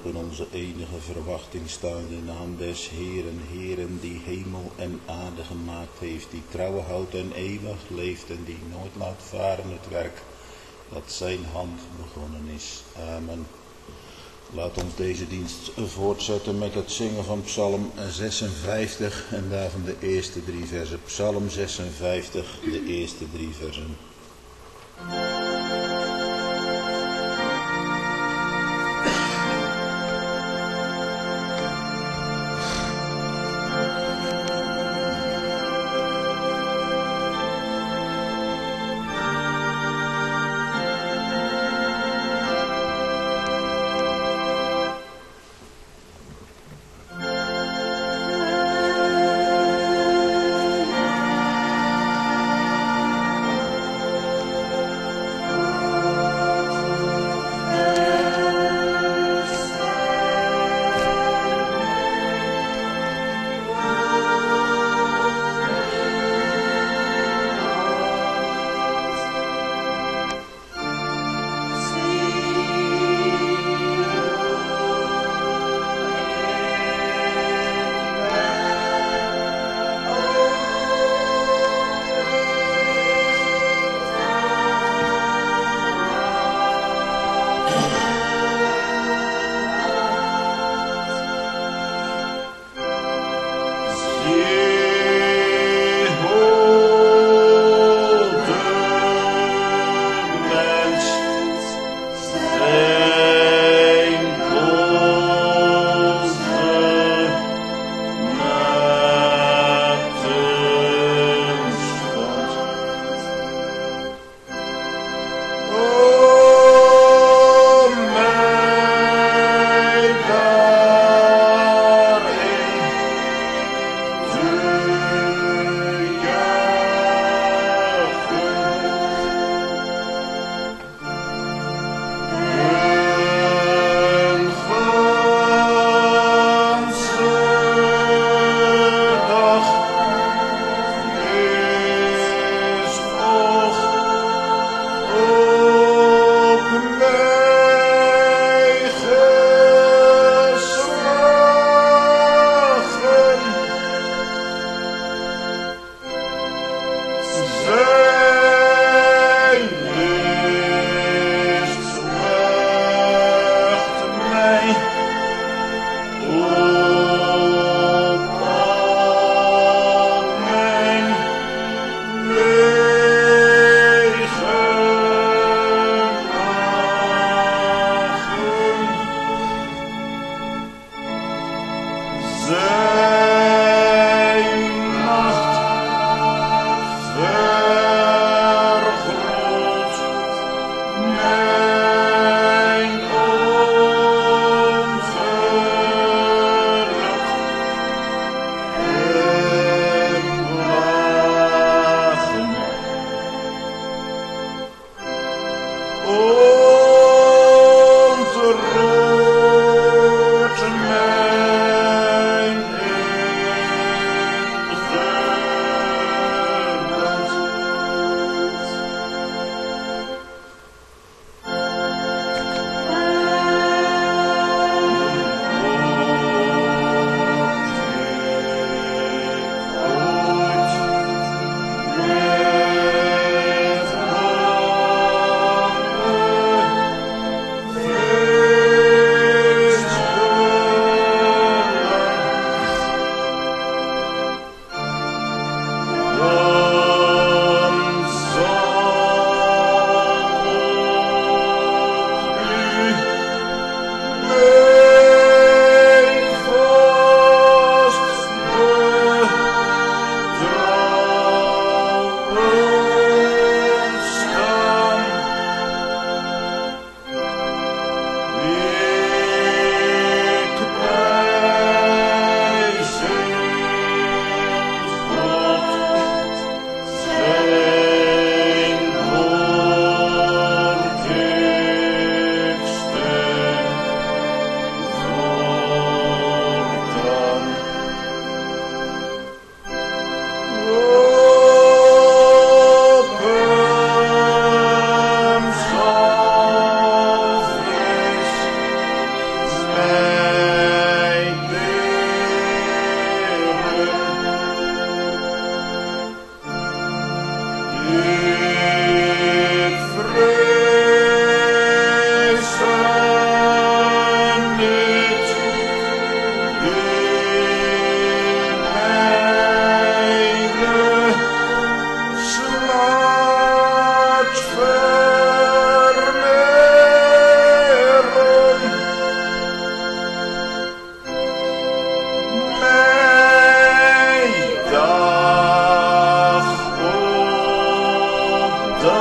in onze enige verwachting staan de naam des Heeren, Heeren, die hemel en aarde gemaakt heeft, die trouw houdt en eeuwig leeft en die nooit laat varen het werk dat zijn hand begonnen is. Amen. Laat ons deze dienst voortzetten met het zingen van Psalm 56 en daarvan de eerste 3 versen. Psalm 56, de eerste 3 versen.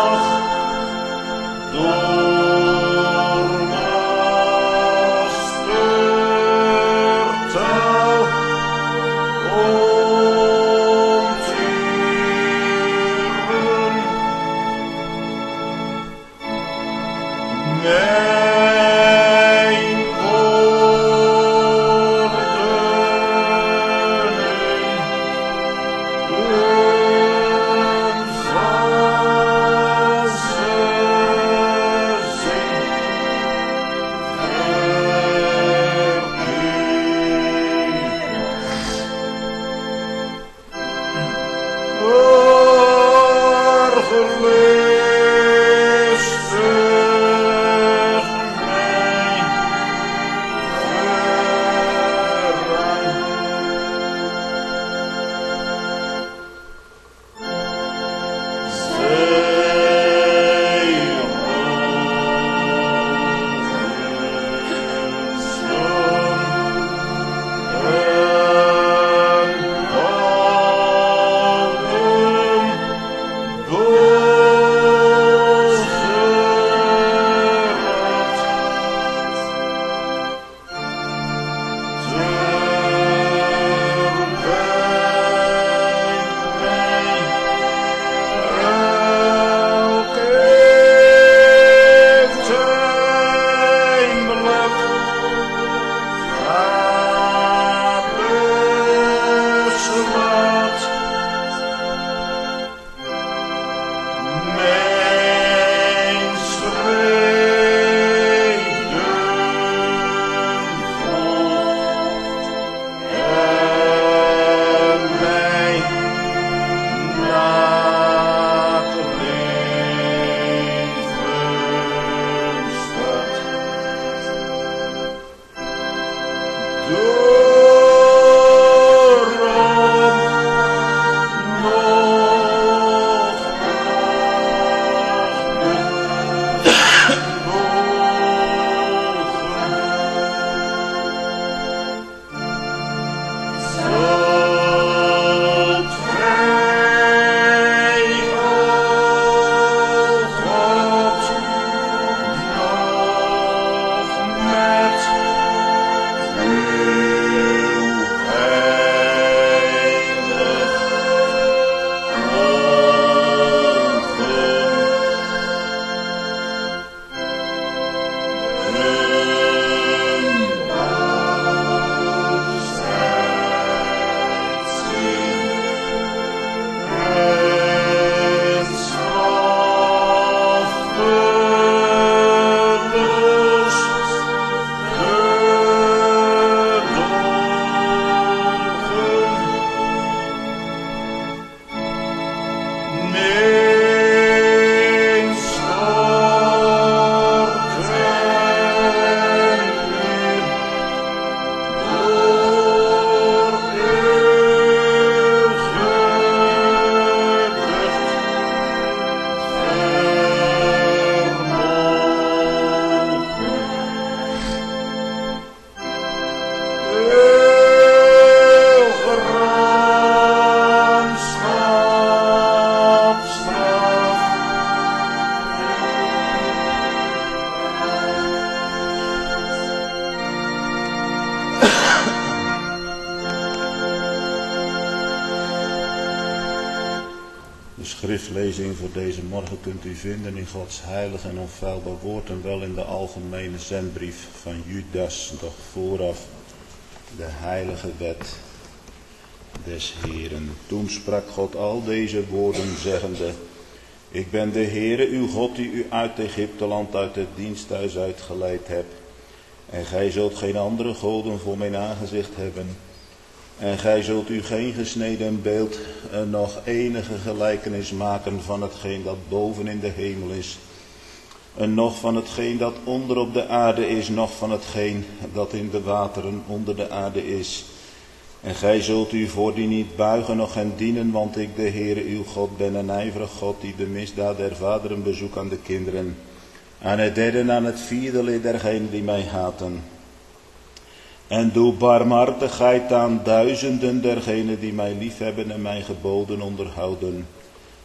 schriftlezing voor deze morgen kunt u vinden in Gods heilig en onfeilbaar woord en wel in de algemene zendbrief van Judas, doch vooraf de heilige wet des Heeren. Toen sprak God al deze woorden zeggende: Ik ben de Heere uw God die u uit Egypteland uit het diensthuis uitgeleid hebt. En gij zult geen andere goden voor mijn aangezicht hebben. En gij zult u geen gesneden beeld nog enige gelijkenis maken van hetgeen dat boven in de hemel is. En nog van hetgeen dat onder op de aarde is, nog van hetgeen dat in de wateren onder de aarde is. En gij zult u voor die niet buigen noch hen dienen, want ik de Heere uw God ben een ijverig God die de misdaad der vaderen bezoekt aan de kinderen. Aan het derde en aan het vierde lid dergenen die mij haten. En doe barmhartigheid aan duizenden dergenen die mij liefhebben en mijn geboden onderhouden.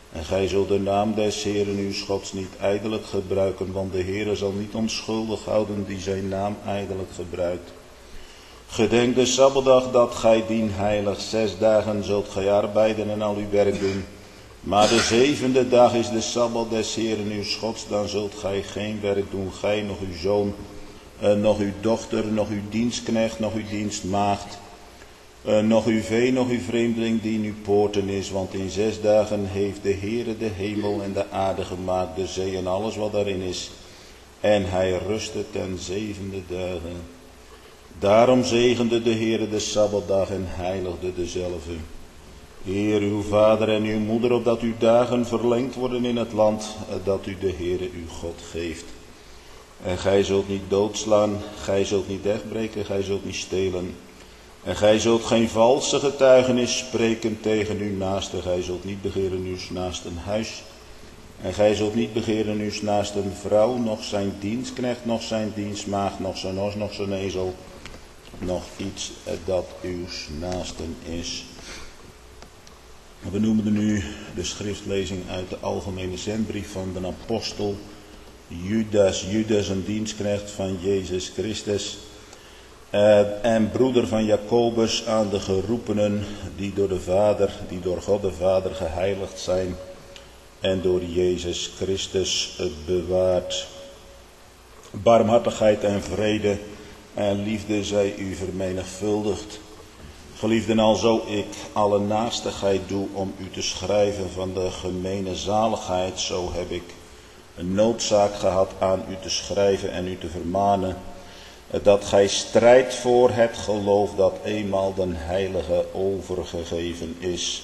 En gij zult de naam des Heeren uw Gods niet ijdelijk gebruiken, want de Heere zal niet onschuldig houden die zijn naam ijdelijk gebruikt. Gedenk de Sabbatdag dat gij dien heilig. 6 dagen zult gij arbeiden en al uw werk doen. Maar de 7e dag is de Sabbat des Heeren uw Gods, dan zult gij geen werk doen, gij, nog uw zoon, nog uw dochter, nog uw dienstknecht, nog uw dienstmaagd, nog uw vee, nog uw vreemdeling die in uw poorten is. Want in 6 dagen heeft de Heere de hemel en de aarde gemaakt, de zee en alles wat daarin is. En hij rustte ten 7e dagen. Daarom zegende de Heere de Sabbatdag en heiligde dezelve. Eer uw vader en uw moeder, opdat uw dagen verlengd worden in het land dat u de Heere uw God geeft. En gij zult niet doodslaan, gij zult niet wegbreken, gij zult niet stelen. En gij zult geen valse getuigenis spreken tegen uw naaste, gij zult niet begeren uw naasten huis. En gij zult niet begeren uw naasten vrouw, noch zijn dienstknecht, noch zijn dienstmaagd, noch zijn os, noch zijn ezel, nog iets dat uw naasten is. We noemen nu de schriftlezing uit de algemene zendbrief van de apostel Judas. Judas, een dienstknecht van Jezus Christus en broeder van Jacobus, aan de geroepenen die door God de Vader geheiligd zijn en door Jezus Christus bewaard. Barmhartigheid en vrede en liefde zij u vermenigvuldigd. Geliefden, alzo ik alle naastigheid doe om u te schrijven van de gemene zaligheid, zo heb ik een noodzaak gehad aan u te schrijven en u te vermanen, dat gij strijdt voor het geloof dat eenmaal den heilige overgegeven is.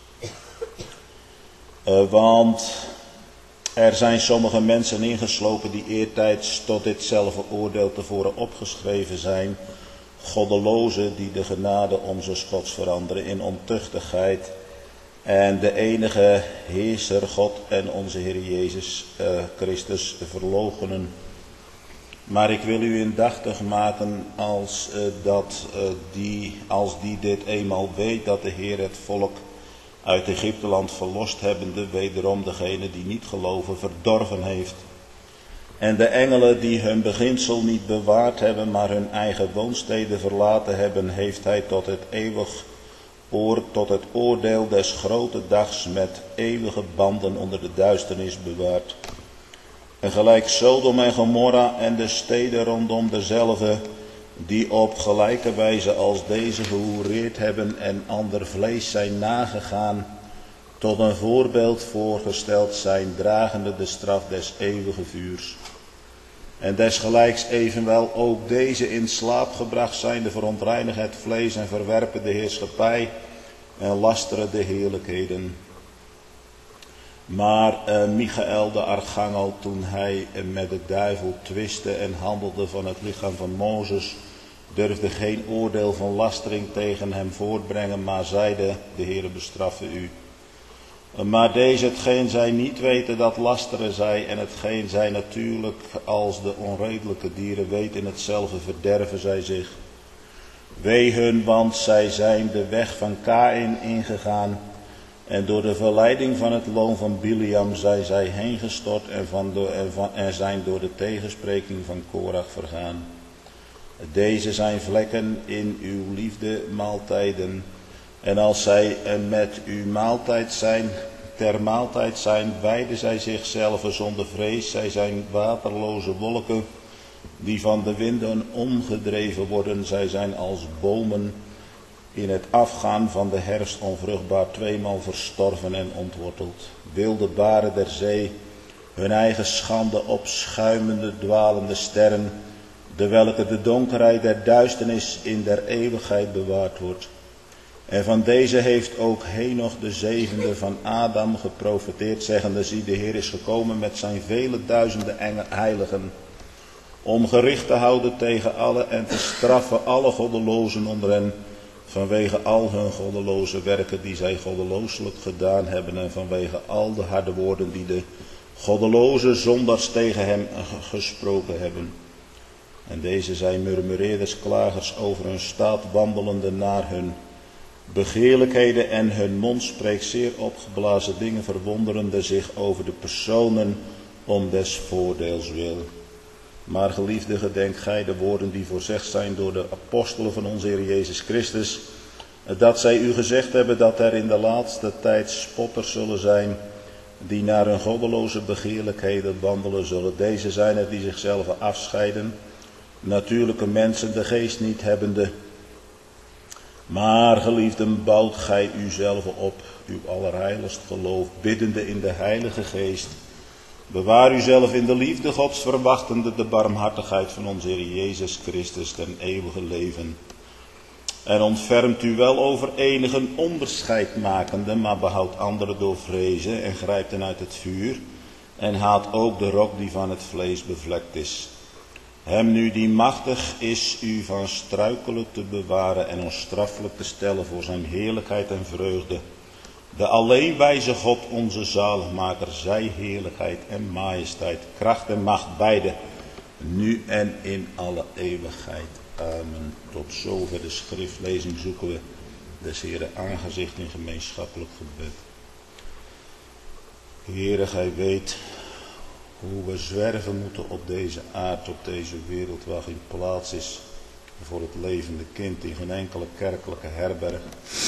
Want er zijn sommige mensen ingeslopen die eertijds tot ditzelfde oordeel tevoren opgeschreven zijn, goddelozen die de genade onze Gods veranderen in ontuchtigheid en de enige Heerser God en onze Heer Jezus Christus verloochenen. Maar ik wil u indachtig maken als die dit eenmaal weet, dat de Heer het volk uit Egypteland verlost hebbende wederom degene die niet geloven verdorven heeft. En de engelen die hun beginsel niet bewaard hebben, maar hun eigen woonsteden verlaten hebben, heeft hij tot het oordeel des grote dags met eeuwige banden onder de duisternis bewaard. En gelijk Sodom en Gomorra en de steden rondom dezelve, die op gelijke wijze als deze gehoereerd hebben en ander vlees zijn nagegaan, tot een voorbeeld voorgesteld zijn, dragende de straf des eeuwige vuurs. En desgelijks evenwel ook deze in slaap gebracht zijnde verontreinigen het vlees en verwerpen de heerschappij en lasteren de heerlijkheden. Maar Michael de archangel, toen hij met de duivel twistte en handelde van het lichaam van Mozes, durfde geen oordeel van lastering tegen hem voortbrengen, maar zeide: de Heere bestraffe u. Maar deze, hetgeen zij niet weten, dat lasteren zij, en hetgeen zij natuurlijk als de onredelijke dieren weten, in hetzelfde verderven zij zich. Wee hun, want zij zijn de weg van Kaïn ingegaan, en door de verleiding van het loon van Biliam zijn zij heengestort en zijn door de tegenspreking van Korach vergaan. Deze zijn vlekken in uw liefde maaltijden. En als zij met uw ter maaltijd zijn, wijden zij zichzelf zonder vrees. Zij zijn waterloze wolken die van de winden omgedreven worden. Zij zijn als bomen in het afgaan van de herfst onvruchtbaar, tweemaal verstorven en ontworteld. Wilde baren der zee, hun eigen schande opschuimende, dwalende sterren, de welke de donkerheid der duisternis in der eeuwigheid bewaard wordt. En van deze heeft ook Henoch de 7e van Adam geprofeteerd, zeggende: zie, de Heer is gekomen met zijn vele duizenden heiligen, om gericht te houden tegen alle en te straffen alle goddelozen onder hen, vanwege al hun goddeloze werken die zij goddelooselijk gedaan hebben, en vanwege al de harde woorden die de goddeloze zondaars tegen hem gesproken hebben. En deze zijn murmureerders, klagers over hun staat, wandelende naar hun begeerlijkheden en hun mond spreekt zeer opgeblazen dingen, verwonderende zich over de personen om des voordeels wil. Maar geliefde, gedenk gij de woorden die voorzegd zijn door de apostelen van onze Heer Jezus Christus, dat zij u gezegd hebben dat er in de laatste tijd spotters zullen zijn, die naar hun goddeloze begeerlijkheden wandelen zullen. Deze zijn er die zichzelf afscheiden, natuurlijke mensen, de geest niet hebbende. Maar geliefden, bouwt gij uzelf op, uw allerheiligst geloof, biddende in de Heilige Geest. Bewaar uzelf in de liefde Gods, verwachtende de barmhartigheid van onze Heer Jezus Christus ten eeuwige leven. En ontfermt u wel over enigen onderscheid makende, maar behoudt anderen door vrezen en grijpt hen uit het vuur. En haat ook de rok die van het vlees bevlekt is. Hem nu die machtig is u van struikelen te bewaren en onstraffelijk te stellen voor zijn heerlijkheid en vreugde. De alleenwijze God, onze zaligmaker, zij heerlijkheid en majesteit, kracht en macht, beide, nu en in alle eeuwigheid. Amen. Tot zover de schriftlezing zoeken we des Heeren aangezicht in gemeenschappelijk gebed. Heere, gij weet hoe we zwerven moeten op deze aard, op deze wereld waar geen plaats is voor het levende kind, in geen enkele kerkelijke herberg.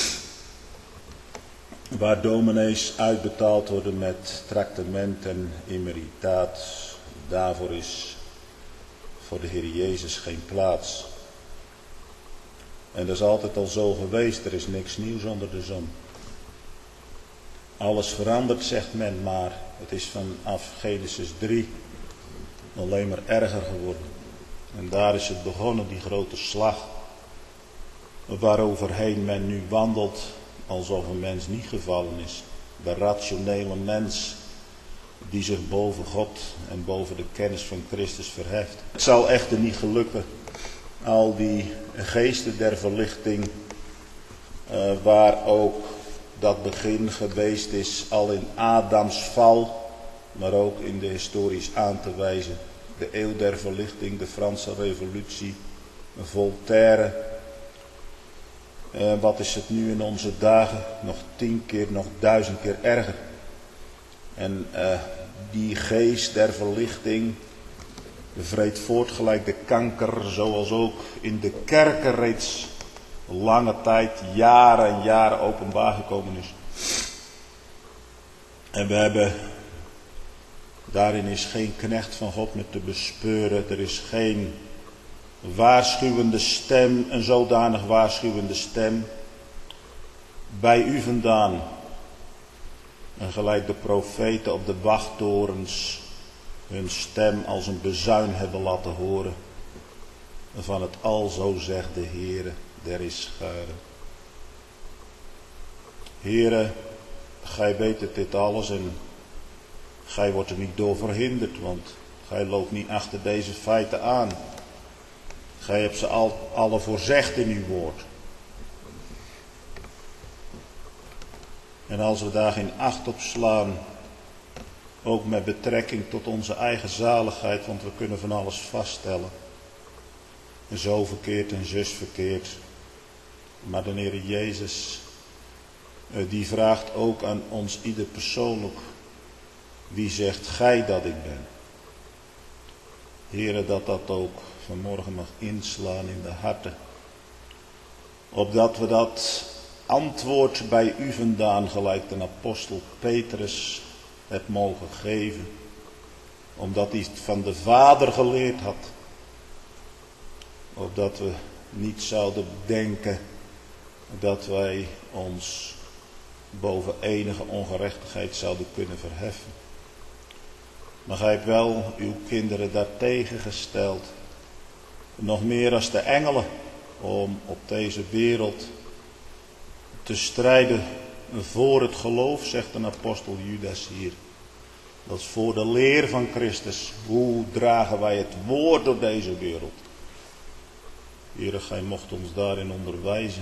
Waar dominees uitbetaald worden met traktement en emeritaat, daarvoor is voor de Heer Jezus geen plaats. En dat is altijd al zo geweest, er is niks nieuws onder de zon. Alles verandert, zegt men, maar het is vanaf Genesis 3 alleen maar erger geworden. En daar is het begonnen, die grote slag, waaroverheen men nu wandelt alsof een mens niet gevallen is. De rationele mens die zich boven God en boven de kennis van Christus verheft. Het zal echter niet gelukken. Al die geesten der verlichting, waar ook dat begin geweest is, al in Adams val, maar ook in de historisch aan te wijzen. De eeuw der verlichting, de Franse revolutie, Voltaire. Wat is het nu in onze dagen? Nog 10 keer, nog 1000 keer erger. En die geest der verlichting vreet voort gelijk de kanker, zoals ook in de kerken reeds lange tijd, jaren en jaren openbaar gekomen is. En we hebben, daarin is geen knecht van God meer te bespeuren. Er is geen waarschuwende stem, een zodanig waarschuwende stem bij u vandaan. En gelijk de profeten op de wachttorens hun stem als een bezuin hebben laten horen. Van het alzo zegt de Heere der Ischaren. Heere, gij weet het dit alles en gij wordt er niet door verhinderd, want gij loopt niet achter deze feiten aan. Gij hebt ze alle voorzegd in uw woord. En als we daar geen acht op slaan, ook met betrekking tot onze eigen zaligheid, want we kunnen van alles vaststellen. Zo verkeerd en zus verkeerd. Maar de Heer Jezus, die vraagt ook aan ons ieder persoonlijk, wie zegt gij dat ik ben? Heere, dat ook vanmorgen mag inslaan in de harten. Opdat we dat antwoord bij u vandaan, gelijk de apostel Petrus het mogen geven. Omdat hij het van de Vader geleerd had. Opdat we niet zouden denken dat wij ons boven enige ongerechtigheid zouden kunnen verheffen. Maar gij hebt wel uw kinderen daartegen gesteld. Nog meer als de engelen. Om op deze wereld te strijden voor het geloof, zegt een apostel Judas hier. Dat is voor de leer van Christus. Hoe dragen wij het woord door deze wereld? Heere, gij mocht ons daarin onderwijzen.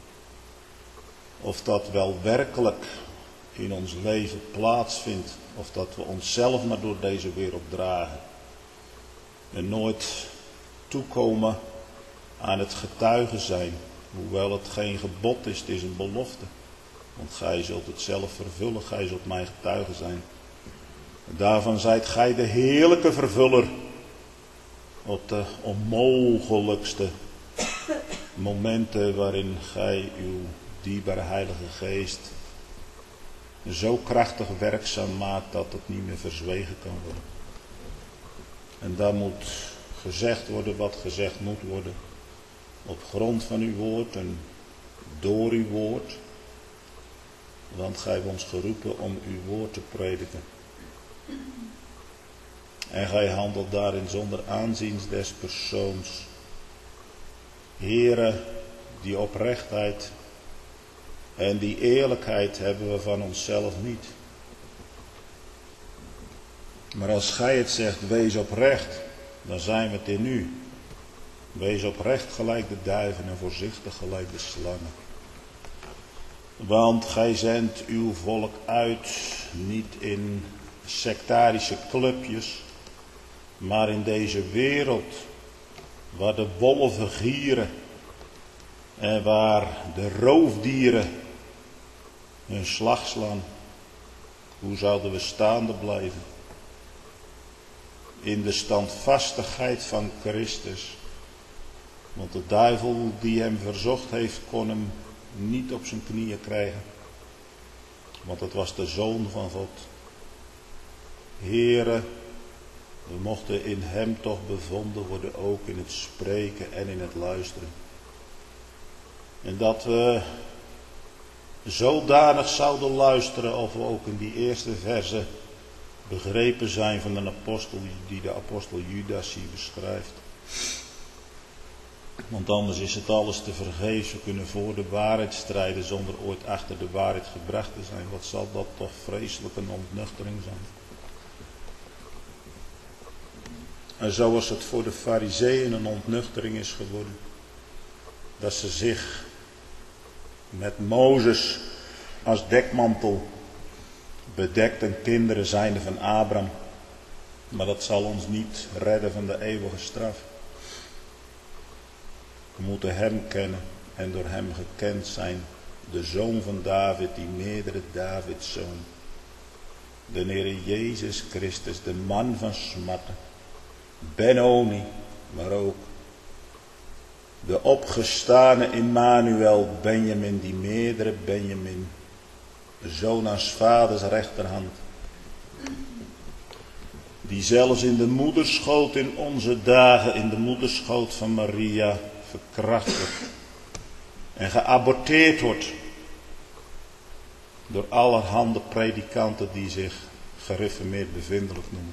Of dat wel werkelijk in ons leven plaatsvindt. Of dat we onszelf maar door deze wereld dragen. En nooit toekomen aan het getuigen zijn Hoewel het geen gebod is, het is een belofte. Want gij zult het zelf vervullen, gij zult mijn getuige zijn. En daarvan zijt gij de heerlijke vervuller op de onmogelijkste momenten waarin gij uw dierbare Heilige Geest zo krachtig werkzaam maakt dat het niet meer verzwegen kan worden. En daar moet gezegd worden wat gezegd moet worden. Op grond van uw woord en door uw woord. Want gij hebt ons geroepen om uw woord te prediken. En gij handelt daarin zonder aanzien des persoons. Heere, die oprechtheid en die eerlijkheid hebben we van onszelf niet. Maar als gij het zegt, wees oprecht, dan zijn we het in u. Wees oprecht gelijk de duiven en voorzichtig gelijk de slangen. Want gij zendt uw volk uit, niet in sectarische clubjes, maar in deze wereld waar de wolven gieren en waar de roofdieren hun slag slaan. Hoe zouden we staande blijven? In de standvastigheid van Christus. Want de duivel die hem verzocht heeft, kon hem niet op zijn knieën krijgen. Want het was de Zoon van God. Heere, we mochten in hem toch bevonden worden, ook in het spreken en in het luisteren. En dat we zodanig zouden luisteren of we ook in die eerste verse begrepen zijn van een apostel die de apostel Judas hier beschrijft. Want anders is het alles te vergeefs. We kunnen voor de waarheid strijden zonder ooit achter de waarheid gebracht te zijn. Wat zal dat toch vreselijk een ontnuchtering zijn. En zoals het voor de Farizeeën een ontnuchtering is geworden. Dat ze zich met Mozes als dekmantel bedekten, kinderen zijnde van Abraham. Maar dat zal ons niet redden van de eeuwige straf. We moeten hem kennen en door hem gekend zijn. De Zoon van David, die meerdere Davids zoon. De Heer Jezus Christus, de man van smarten. Benoni, maar ook de opgestane Immanuel, Benjamin, die meerdere Benjamin. De zoon aan 's vaders rechterhand. Die zelfs in de moederschoot in onze dagen, in de moederschoot van Maria, verkracht wordt. En geaborteerd wordt. Door allerhande predikanten die zich gereformeerd bevindelijk noemen.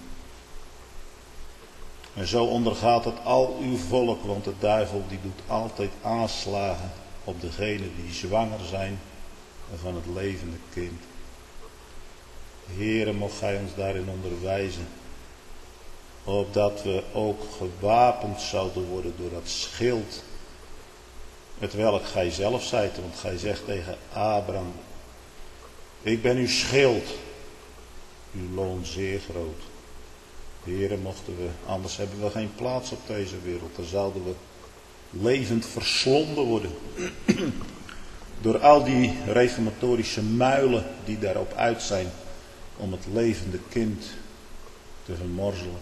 En zo ondergaat het al uw volk, want de duivel die doet altijd aanslagen op degenen die zwanger zijn van het levende kind. Heere, mocht gij ons daarin onderwijzen, opdat we ook gewapend zouden worden door dat schild, het welk gij zelf zijt, want gij zegt tegen Abraham, ik ben uw schild, uw loon zeer groot. Heere, mochten we, anders hebben we geen plaats op deze wereld. Dan zouden we levend verslonden worden. Door al die reformatorische muilen die daarop uit zijn om het levende kind te vermorzelen.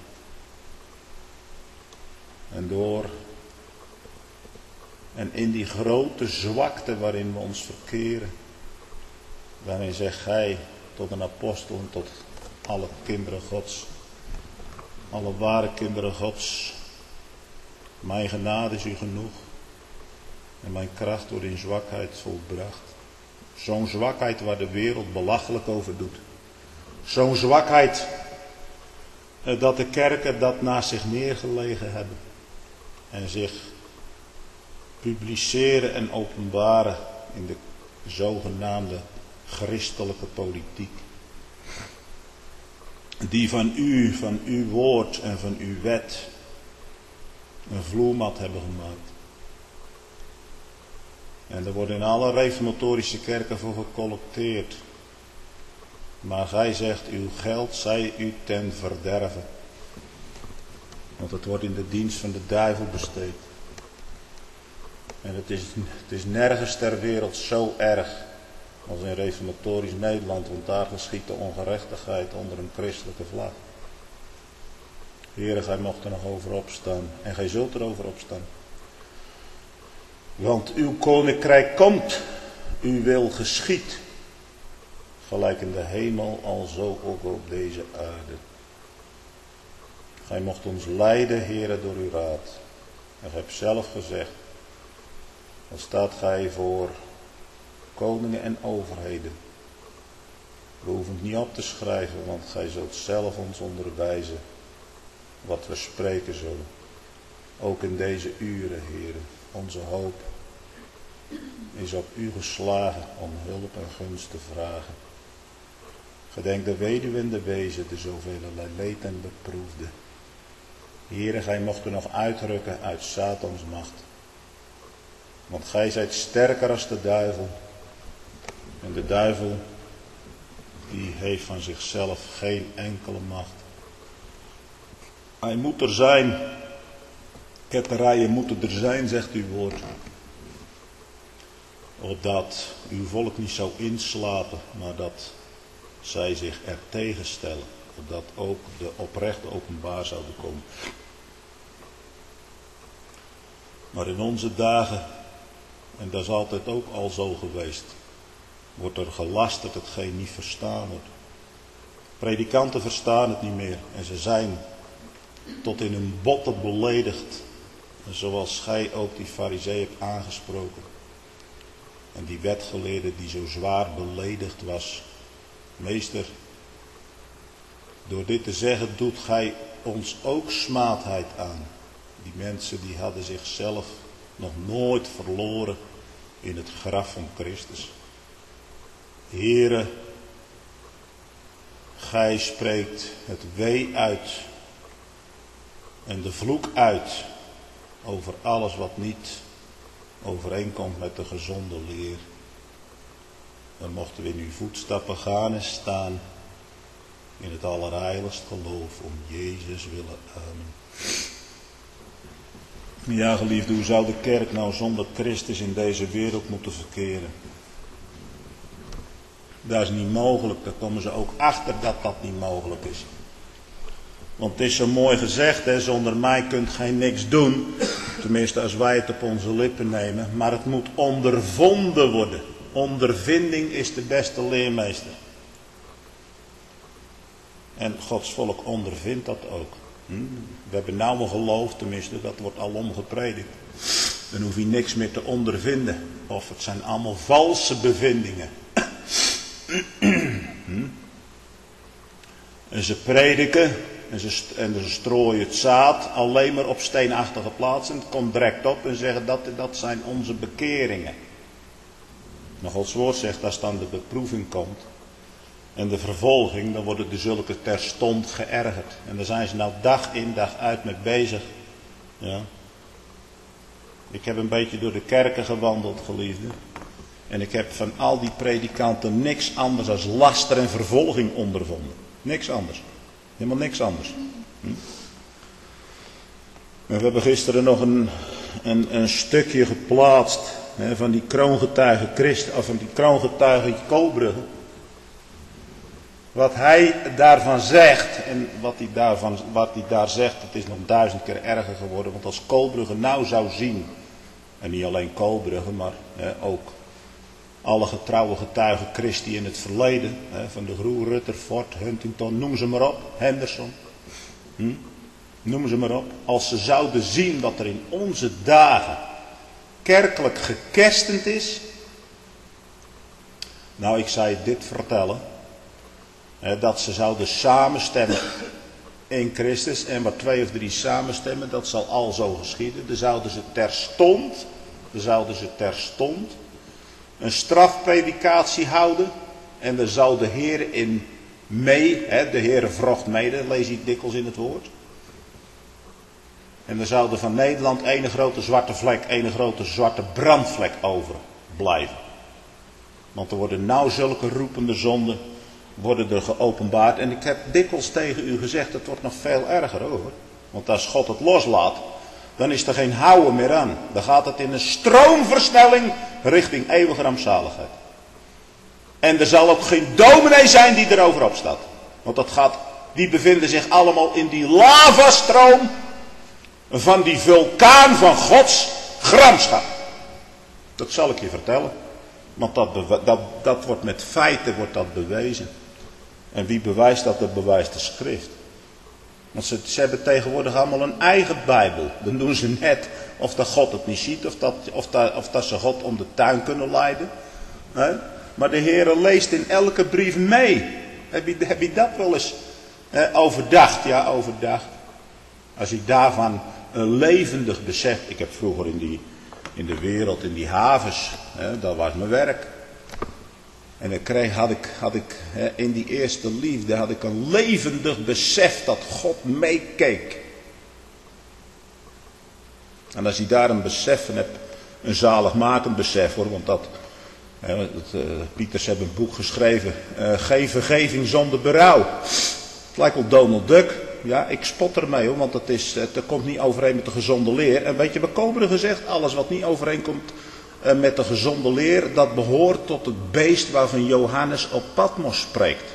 En in die grote zwakte waarin we ons verkeren, daarin zegt gij tot een apostel en tot alle kinderen Gods, alle ware kinderen Gods, mijn genade is u genoeg en mijn kracht wordt in zwakheid volbracht. Zo'n zwakheid waar de wereld belachelijk over doet. Zo'n zwakheid dat de kerken dat naast zich neergelegen hebben en zich publiceren en openbaren in de zogenaamde christelijke politiek. Die van uw woord en van uw wet een vloermat hebben gemaakt. En er wordt in alle reformatorische kerken voor gecollecteerd. Maar gij zegt, uw geld zij u ten verderve. Want het wordt in de dienst van de duivel besteed. En het is nergens ter wereld zo erg als in reformatorisch Nederland, want daar geschiedt de ongerechtigheid onder een christelijke vlag. Heere, gij mocht er nog over opstaan en gij zult er over opstaan. Want uw koninkrijk komt, uw wil geschiedt, gelijk in de hemel, alzo ook op deze aarde. Gij mocht ons leiden, Heere, door uw raad. En gij hebt zelf gezegd, dan staat gij voor koningen en overheden. We hoeven het niet op te schrijven, want gij zult zelf ons onderwijzen wat we spreken zullen. Ook in deze uren, Heere, onze hoop is op u geslagen om hulp en gunst te vragen. Gedenk de weduwe en de wezen, de zoveel leed en beproefde. Heere, gij mocht er nog uitrukken uit Satans macht. Want gij zijt sterker als de duivel. En de duivel, die heeft van zichzelf geen enkele macht. Hij moet er zijn. Ketterijen moeten er zijn, zegt uw woord. Opdat uw volk niet zou inslapen, maar dat zij zich er tegen stellen. Opdat ook de oprechte openbaar zouden komen. Maar in onze dagen, en dat is altijd ook al zo geweest, wordt er gelasterd hetgeen niet verstaan wordt. Predikanten verstaan het niet meer en ze zijn tot in hun botten beledigd. En zoals gij ook die Farizeeën hebt aangesproken. En die wetgeleerde die zo zwaar beledigd was. Meester, door dit te zeggen doet gij ons ook smaadheid aan. Die mensen die hadden zichzelf nog nooit verloren in het graf van Christus. Heere, gij spreekt het wee uit en de vloek uit over alles wat niet overeenkomt met de gezonde leer. Dan mochten we in uw voetstappen gaan en staan in het allerheiligst geloof om Jezus willen. Amen. Ja, geliefde, hoe zou de kerk nou zonder Christus in deze wereld moeten verkeren? Dat is niet mogelijk, daar komen ze ook achter dat dat niet mogelijk is. Want het is zo mooi gezegd, hè, zonder mij kunt gij niks doen. Tenminste, als wij het op onze lippen nemen. Maar het moet ondervonden worden. Ondervinding is de beste leermeester. En Gods volk ondervindt dat ook. We hebben nou een geloof, tenminste, dat wordt alom gepredikt. Dan hoef je niks meer te ondervinden. Of het zijn allemaal valse bevindingen. En ze prediken en ze strooien het zaad alleen maar op steenachtige plaatsen. Het komt direct op en zeggen dat zijn onze bekeringen. Maar Gods woord zegt, als dan de beproeving komt en de vervolging, dan worden de zulke terstond geërgerd. En daar zijn ze nou dag in dag uit mee bezig. Ja. Ik heb een beetje door de kerken gewandeld, geliefden. En ik heb van al die predikanten niks anders dan laster en vervolging ondervonden. Niks anders. Helemaal niks anders. En we hebben gisteren nog een stukje geplaatst van die kroongetuige Christus, of van die kroongetuige Koolbrugge. Wat hij daarvan zegt en wat hij daar zegt, het is nog 1000 keer erger geworden. Want als Koolbrugge nou zou zien, en niet alleen Koolbrugge, maar ook alle getrouwe getuigen Christi in het verleden, van de Groe, Rutherford, Huntington, noem ze maar op, Henderson. Noem ze maar op. Als ze zouden zien wat er in onze dagen kerkelijk gekerstend is. Nou, ik zou je dit vertellen. Dat ze zouden samenstemmen in Christus. En waar 2 of 3 samenstemmen, dat zal al zo geschieden. Dan zouden ze terstond een strafpredikatie houden. En dan zou de Heer in mee, de Heer vrocht mee, dat lees ik dikwijls in het woord. En dan zou er van Nederland ene grote zwarte vlek, ene grote zwarte brandvlek overblijven. Want er worden nou zulke roepende zonden, worden er geopenbaard. En ik heb dikwijls tegen u gezegd, het wordt nog veel erger hoor. Want als God het loslaat, dan is er geen houden meer aan. Dan gaat het in een stroomversnelling richting eeuwige rampzaligheid. En er zal ook geen dominee zijn die erover opstaat. Want die bevinden zich allemaal in die lavastroom van die vulkaan van Gods gramschap. Dat zal ik je vertellen. Want dat wordt met feiten bewezen. En wie bewijst dat? Dat bewijst de schrift. Want ze hebben tegenwoordig allemaal een eigen Bijbel. Dan doen ze net of dat God het niet ziet. Of dat ze God om de tuin kunnen leiden. Maar de Heere leest in elke brief mee. Heb je dat wel eens overdacht? Ja, overdacht. Als ik daarvan een levendig besef. Ik heb vroeger in de wereld, in die havens. Dat was mijn werk. En dan had ik in die eerste liefde had ik een levendig besef dat God meekeek. En als je daar een besef van hebt, een zaligmakend besef hoor, want Pieters heeft een boek geschreven, geen vergeving zonder berouw. Het lijkt wel Donald Duck. Ja, ik spot ermee hoor, want het komt niet overeen met de gezonde leer. En weet je wat Kobere gezegd? Alles wat niet overeenkomt met de gezonde leer, dat behoort tot het beest waarvan Johannes op Patmos spreekt.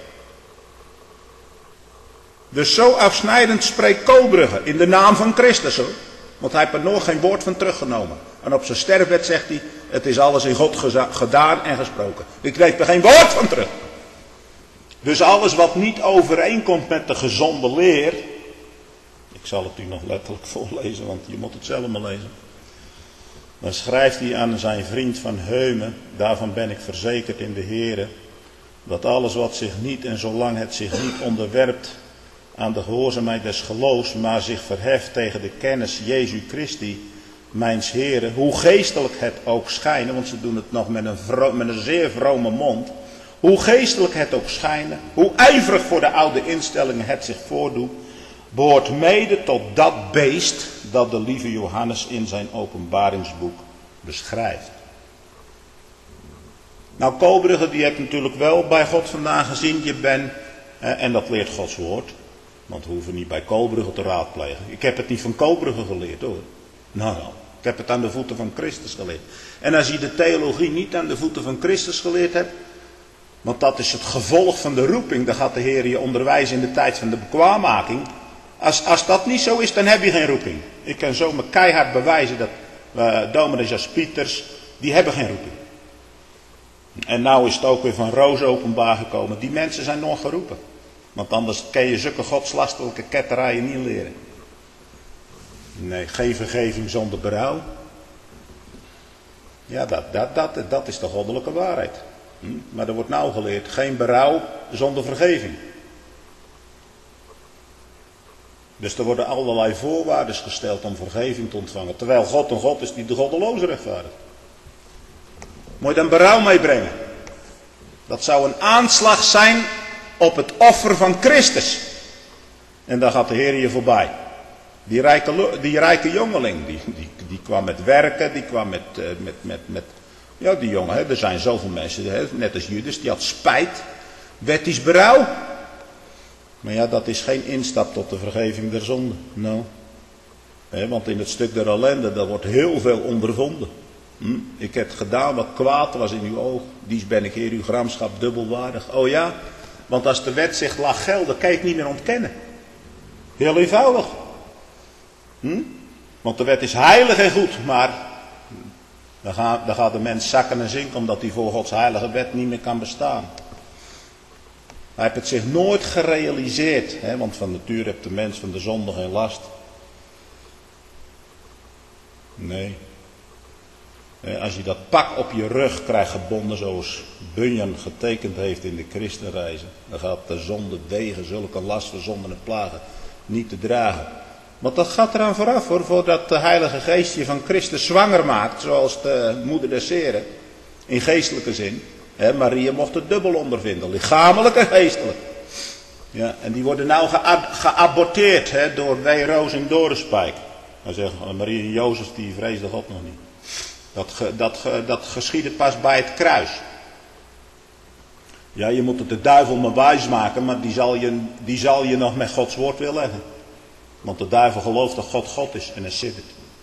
Dus zo afsnijdend spreekt Kobere in de naam van Christus hoor. Want hij heeft er nog geen woord van teruggenomen. En op zijn sterfbed zegt hij, het is alles in God gedaan en gesproken. Ik kreeg er geen woord van terug. Dus alles wat niet overeenkomt met de gezonde leer. Ik zal het u nog letterlijk voorlezen, want je moet het zelf maar lezen. Dan schrijft hij aan zijn vriend van Heumen, daarvan ben ik verzekerd in de Heere, dat alles wat zich niet en zolang het zich niet onderwerpt aan de gehoorzaamheid des geloofs, maar zich verheft tegen de kennis Jezu Christi, mijns Heere, hoe geestelijk het ook schijnen, want ze doen het nog met een zeer vrome mond, hoe geestelijk het ook schijnen, hoe ijverig voor de oude instellingen het zich voordoet, behoort mede tot dat beest dat de lieve Johannes in zijn openbaringsboek beschrijft. Nou, Kobere die heeft natuurlijk wel bij God vandaan gezien, je bent, en dat leert Gods woord, want we hoeven niet bij Kobere te raadplegen. Ik heb het niet van Kobere geleerd hoor. Nou, ik heb het aan de voeten van Christus geleerd. En als je de theologie niet aan de voeten van Christus geleerd hebt, want dat is het gevolg van de roeping, dan gaat de Heer je onderwijzen in de tijd van de bekwaammaking. Als dat niet zo is, dan heb je geen roeping. Ik kan zomaar keihard bewijzen dat dominees als Pieters, die hebben geen roeping. En nou is het ook weer van Roos openbaar gekomen. Die mensen zijn nog geroepen. Want anders kan je zulke godslastelijke ketterijen niet leren. Nee, geen vergeving zonder berouw. Ja, dat is de goddelijke waarheid. Maar er wordt nou geleerd, geen berouw zonder vergeving. Dus er worden allerlei voorwaarden gesteld om vergeving te ontvangen. Terwijl God een God is die de goddeloze rechtvaardigt. Moet je dan berouw meebrengen? Dat zou een aanslag zijn op het offer van Christus. En dan gaat de Heer je voorbij. Die rijke jongeling, die kwam met werken, die kwam met ja, die jongen, hè, er zijn zoveel mensen, hè, net als Judas, die had spijt, wettisch berouw. Maar ja, dat is geen instap tot de vergeving der zonde. Nou. Want in het stuk der ellende, daar wordt heel veel ondervonden. Ik heb gedaan wat kwaad was in uw oog. Dies ben ik, Heer, uw gramschap dubbelwaardig. Oh ja, want als de wet zich laat gelden, kan je het niet meer ontkennen. Heel eenvoudig. Want de wet is heilig en goed, maar dan gaat de mens zakken en zinken, omdat hij voor Gods heilige wet niet meer kan bestaan. Hij heeft het zich nooit gerealiseerd, want van nature heeft de mens van de zonde geen last. Nee. Als je dat pak op je rug krijgt gebonden, zoals Bunyan getekend heeft in de Christenreizen, dan gaat de zonde wegen zulke last van zonden en plagen niet te dragen. Want dat gaat eraan vooraf hoor, voordat de Heilige Geest je van Christus zwanger maakt, zoals de moeder des Heren, in geestelijke zin. Maria mocht het dubbel ondervinden, lichamelijk en geestelijk. Ja, en die worden nou geaborteerd door Weeroos en Dorenspijk. Dan zeggen Maria en Jozef, die vreesde God nog niet. Dat geschiedde pas bij het kruis. Ja, je moet het de duivel maar wijs maken, maar die zal je nog met Gods woord willen leggen. Want de duivel gelooft dat God God is en hij zit het.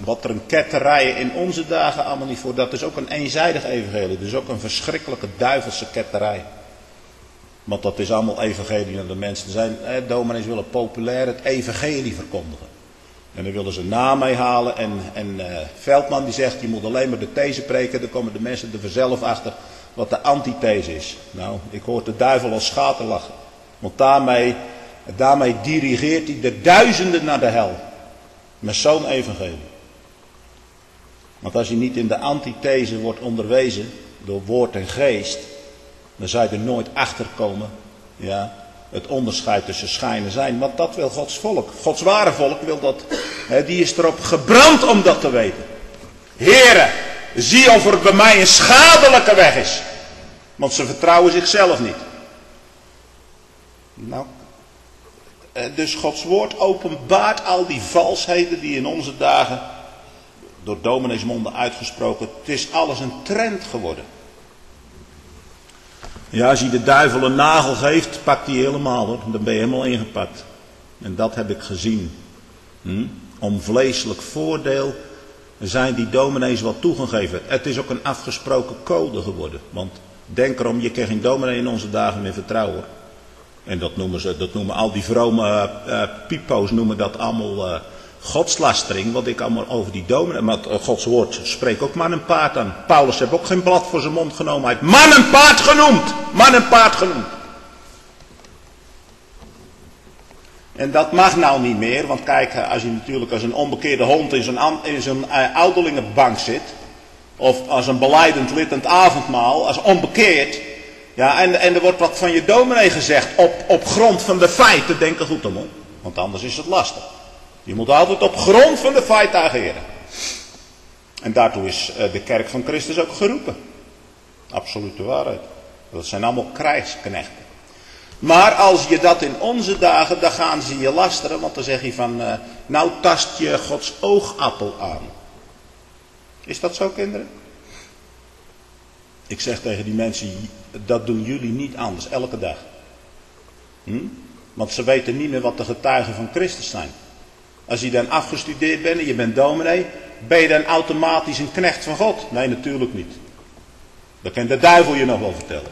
Wat er een ketterij in onze dagen allemaal niet voor, dat is ook een eenzijdig evangelie. Dus ook een verschrikkelijke duivelse ketterij. Want dat is allemaal evangelie naar de mensen. Dominees willen populair het evangelie verkondigen. En dan willen ze naam mee halen. En Veldman die zegt, je moet alleen maar de these preken. Dan komen de mensen er vanzelf achter wat de antithese is. Nou, ik hoor de duivel als schaterlachen. Want daarmee dirigeert hij de duizenden naar de hel. Met zo'n evangelie. Want als je niet in de antithese wordt onderwezen door woord en geest, dan zou je er nooit achter komen, ja, het onderscheid tussen schijn en zijn. Want dat wil Gods volk. Gods ware volk wil dat. Die is erop gebrand om dat te weten. Heere, zie of er bij mij een schadelijke weg is. Want ze vertrouwen zichzelf niet. Nou, dus Gods woord openbaart al die valsheden die in onze dagen door domineesmonden uitgesproken. Het is alles een trend geworden. Ja, als je de duivel een nagel geeft, pakt hij helemaal hoor. Dan ben je helemaal ingepakt. En dat heb ik gezien. Om vleeselijk voordeel zijn die dominees wat toegegeven. Het is ook een afgesproken code geworden. Want denk erom, je kan geen dominee in onze dagen meer vertrouwen. En dat noemen al die vrome pipo's noemen dat allemaal godslastering. Wat ik allemaal over die dominee. Maar Gods woord spreekt ook man en paard aan. Paulus heeft ook geen blad voor zijn mond genomen. Hij heeft man en paard genoemd. Man en paard genoemd. En dat mag nou niet meer. Want kijk, als je natuurlijk als een onbekeerde hond in zo'n ouderlingenbank zit. Of als een belijdend lid aan het avondmaal. Als onbekeerd. Ja, en er wordt wat van je dominee gezegd op grond van de feiten. Denk er goed om. Want anders is het lastig. Je moet altijd op grond van de feiten ageren. En daartoe is de kerk van Christus ook geroepen. Absolute waarheid. Dat zijn allemaal krijgsknechten. Maar als je dat in onze dagen, dan gaan ze je lasteren. Want dan zeg je van, nou tast je Gods oogappel aan. Is dat zo, kinderen? Ik zeg tegen die mensen, dat doen jullie niet anders, elke dag. Want ze weten niet meer wat de getuigen van Christus zijn. Als je dan afgestudeerd bent en je bent dominee, ben je dan automatisch een knecht van God? Nee, natuurlijk niet. Dat kan de duivel je nog wel vertellen.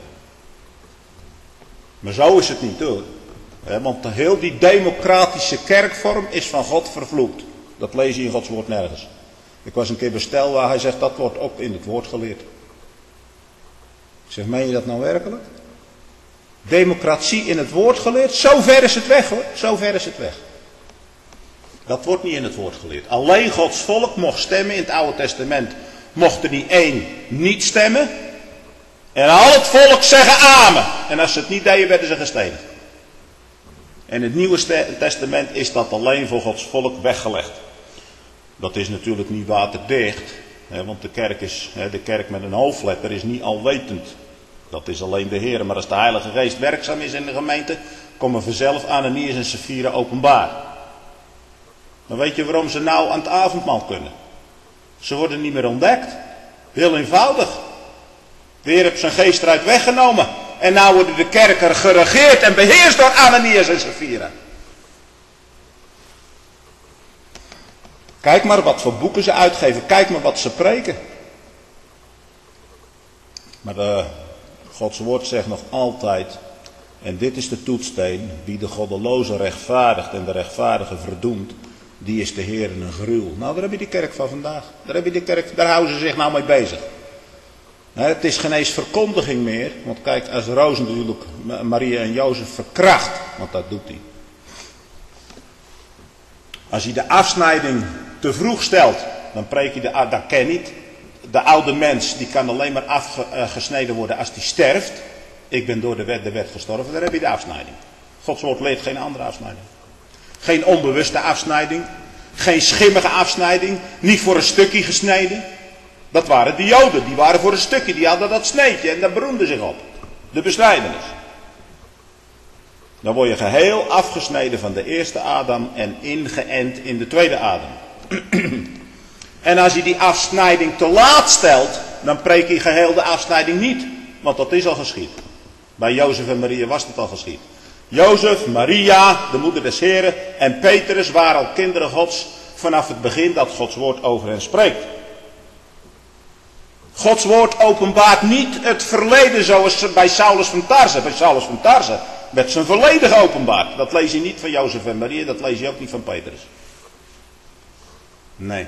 Maar zo is het niet hoor. Want heel die democratische kerkvorm is van God vervloekt. Dat lees je in Gods woord nergens. Ik was een keer bij Stel waar hij zegt, dat wordt ook in het woord geleerd. Ik zeg, meen je dat nou werkelijk? Democratie in het woord geleerd? Zo ver is het weg hoor. Zo ver is het weg. Dat wordt niet in het woord geleerd. Alleen Gods volk mocht stemmen. In het Oude Testament mocht er niet één niet stemmen. En al het volk zeggen amen. En als ze het niet deden, werden ze gestenigd. En het Nieuwe Testament is dat alleen voor Gods volk weggelegd. Dat is natuurlijk niet waterdicht. Want de kerk met een hoofdletter is niet alwetend. Dat is alleen de Heer. Maar als de Heilige Geest werkzaam is in de gemeente, komen vanzelf Ananias en Safira openbaar. Dan weet je waarom ze nou aan het avondmaal kunnen. Ze worden niet meer ontdekt. Heel eenvoudig. De Heer heeft zijn geest eruit weggenomen. En nou worden de kerken geregeerd en beheerst door Ananias en Safira. Kijk maar wat voor boeken ze uitgeven. Kijk maar wat ze preken. Maar Gods woord zegt nog altijd. En dit is de toetssteen. Wie de goddeloze rechtvaardigt en de rechtvaardige verdoemt. Die is de Heer een gruwel. Nou, daar heb je de kerk van vandaag. Daar houden ze zich nou mee bezig. Het is geen eens verkondiging meer. Want kijk, als Roos natuurlijk Maria en Jozef verkracht. Want dat doet hij. Als hij de afsnijding te vroeg stelt. Dan preek je dat ken niet. De oude mens die kan alleen maar afgesneden worden als die sterft. Ik ben door de wet gestorven. Daar heb je de afsnijding. Gods woord leert geen andere afsnijding. Geen onbewuste afsnijding. Geen schimmige afsnijding. Niet voor een stukje gesneden. Dat waren de Joden. Die waren voor een stukje. Die hadden dat sneetje. En daar beroemden zich op. De besnijdenis. Dan word je geheel afgesneden van de eerste Adam. En ingeënt in de tweede Adam. En als je die afsnijding te laat stelt. Dan preek je geheel de afsnijding niet. Want dat is al geschied. Bij Jozef en Maria was het al geschied. Jozef, Maria, de moeder des Heren en Petrus waren al kinderen Gods vanaf het begin dat Gods woord over hen spreekt. Gods woord openbaart niet het verleden zoals bij Saulus van Tarse. Bij Saulus van Tarse werd zijn verleden geopenbaard. Dat lees je niet van Jozef en Maria, dat lees je ook niet van Petrus. Nee.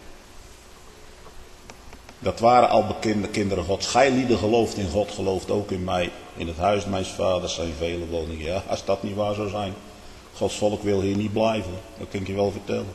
Dat waren al bekende kinderen Gods. Gij gelooft in God, gelooft ook in mij. In het huis mijns vaders zijn vele woningen. Ja, als dat niet waar zou zijn. Gods volk wil hier niet blijven. Dat kan ik je wel vertellen.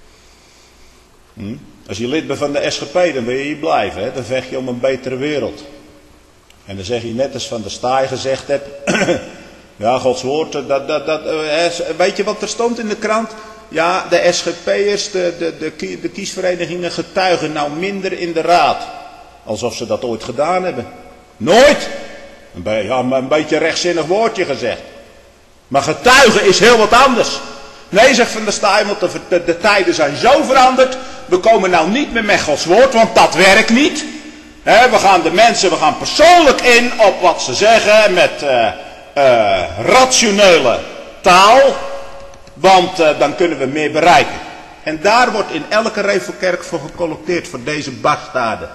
Als je lid bent van de SGP, dan wil je hier blijven. Hè? Dan vecht je om een betere wereld. En dan zeg je net als Van der Staaij gezegd hebt. Ja, Gods woord. Weet je wat er stond in de krant? Ja, de SGP'ers, de kiesverenigingen getuigen nou minder in de raad. Alsof ze dat ooit gedaan hebben. Nooit! Een beetje rechtzinnig woordje gezegd. Maar getuigen is heel wat anders. Nee, zegt Van der Staaij, want de tijden zijn zo veranderd. We komen nou niet meer met Gods woord, want dat werkt niet. We gaan persoonlijk in op wat ze zeggen met rationele taal. Want dan kunnen we meer bereiken. En daar wordt in elke Revelkerk voor gecollecteerd, voor deze bastaarden.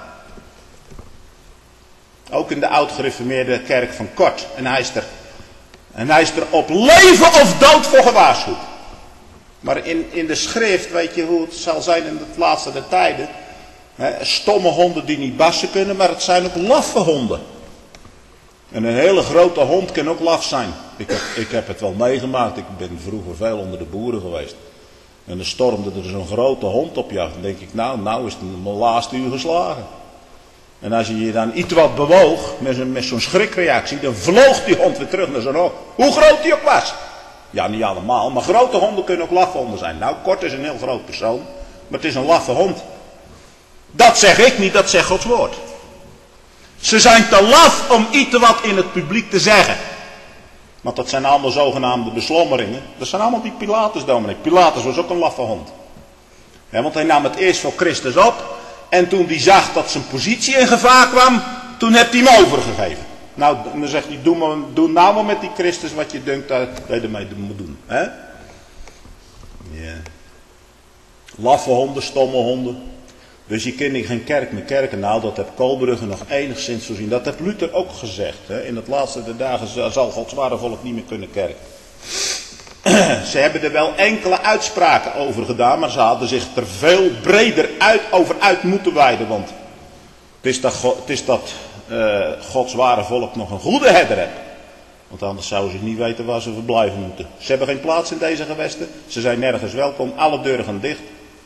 Ook in de oud-gereformeerde kerk van Kort. En hij is er op leven of dood voor gewaarschuwd. Maar in de schrift, weet je hoe het zal zijn in het laatste der tijden. Stomme honden die niet bassen kunnen, maar het zijn ook laffe honden. En een hele grote hond kan ook laf zijn. Ik heb het wel meegemaakt. Ik ben vroeger veel onder de boeren geweest. En dan stormde er zo'n grote hond op je af. Dan denk ik, nou is het mijn laatste uur geslagen. En als je je dan iets wat bewoog, met zo'n schrikreactie, dan vloog die hond weer terug naar zijn oog. Hoe groot die ook was. Ja, niet allemaal, maar grote honden kunnen ook laffe honden zijn. Nou, Kort is een heel groot persoon, maar het is een laffe hond. Dat zeg ik niet, dat zegt Gods woord. Ze zijn te laf om iets wat in het publiek te zeggen. Want dat zijn allemaal zogenaamde beslommeringen. Dat zijn allemaal die Pilatus-dominee. Pilatus was ook een laffe hond. Ja, want hij nam het eerst voor Christus op. En toen hij zag dat zijn positie in gevaar kwam, toen heeft hij hem overgegeven. Nou, dan zegt hij, doe nou maar met die Christus wat je denkt dat je ermee moet doen. Hè? Ja. Laffe honden, stomme honden. Dus je kunt geen kerk meer kerken. Nou, dat heeft Koolbrugge nog enigszins voorzien. Dat heeft Luther ook gezegd. Hè? In het laatste der dagen zal Gods ware volk niet meer kunnen kerken. Ze hebben er wel enkele uitspraken over gedaan, maar ze hadden zich er veel breder over uit moeten wijden. Want het is dat Gods ware volk nog een goede herder heeft. Want anders zouden ze niet weten waar ze verblijven moeten. Ze hebben geen plaats in deze gewesten. Ze zijn nergens welkom. Alle deuren gaan dicht.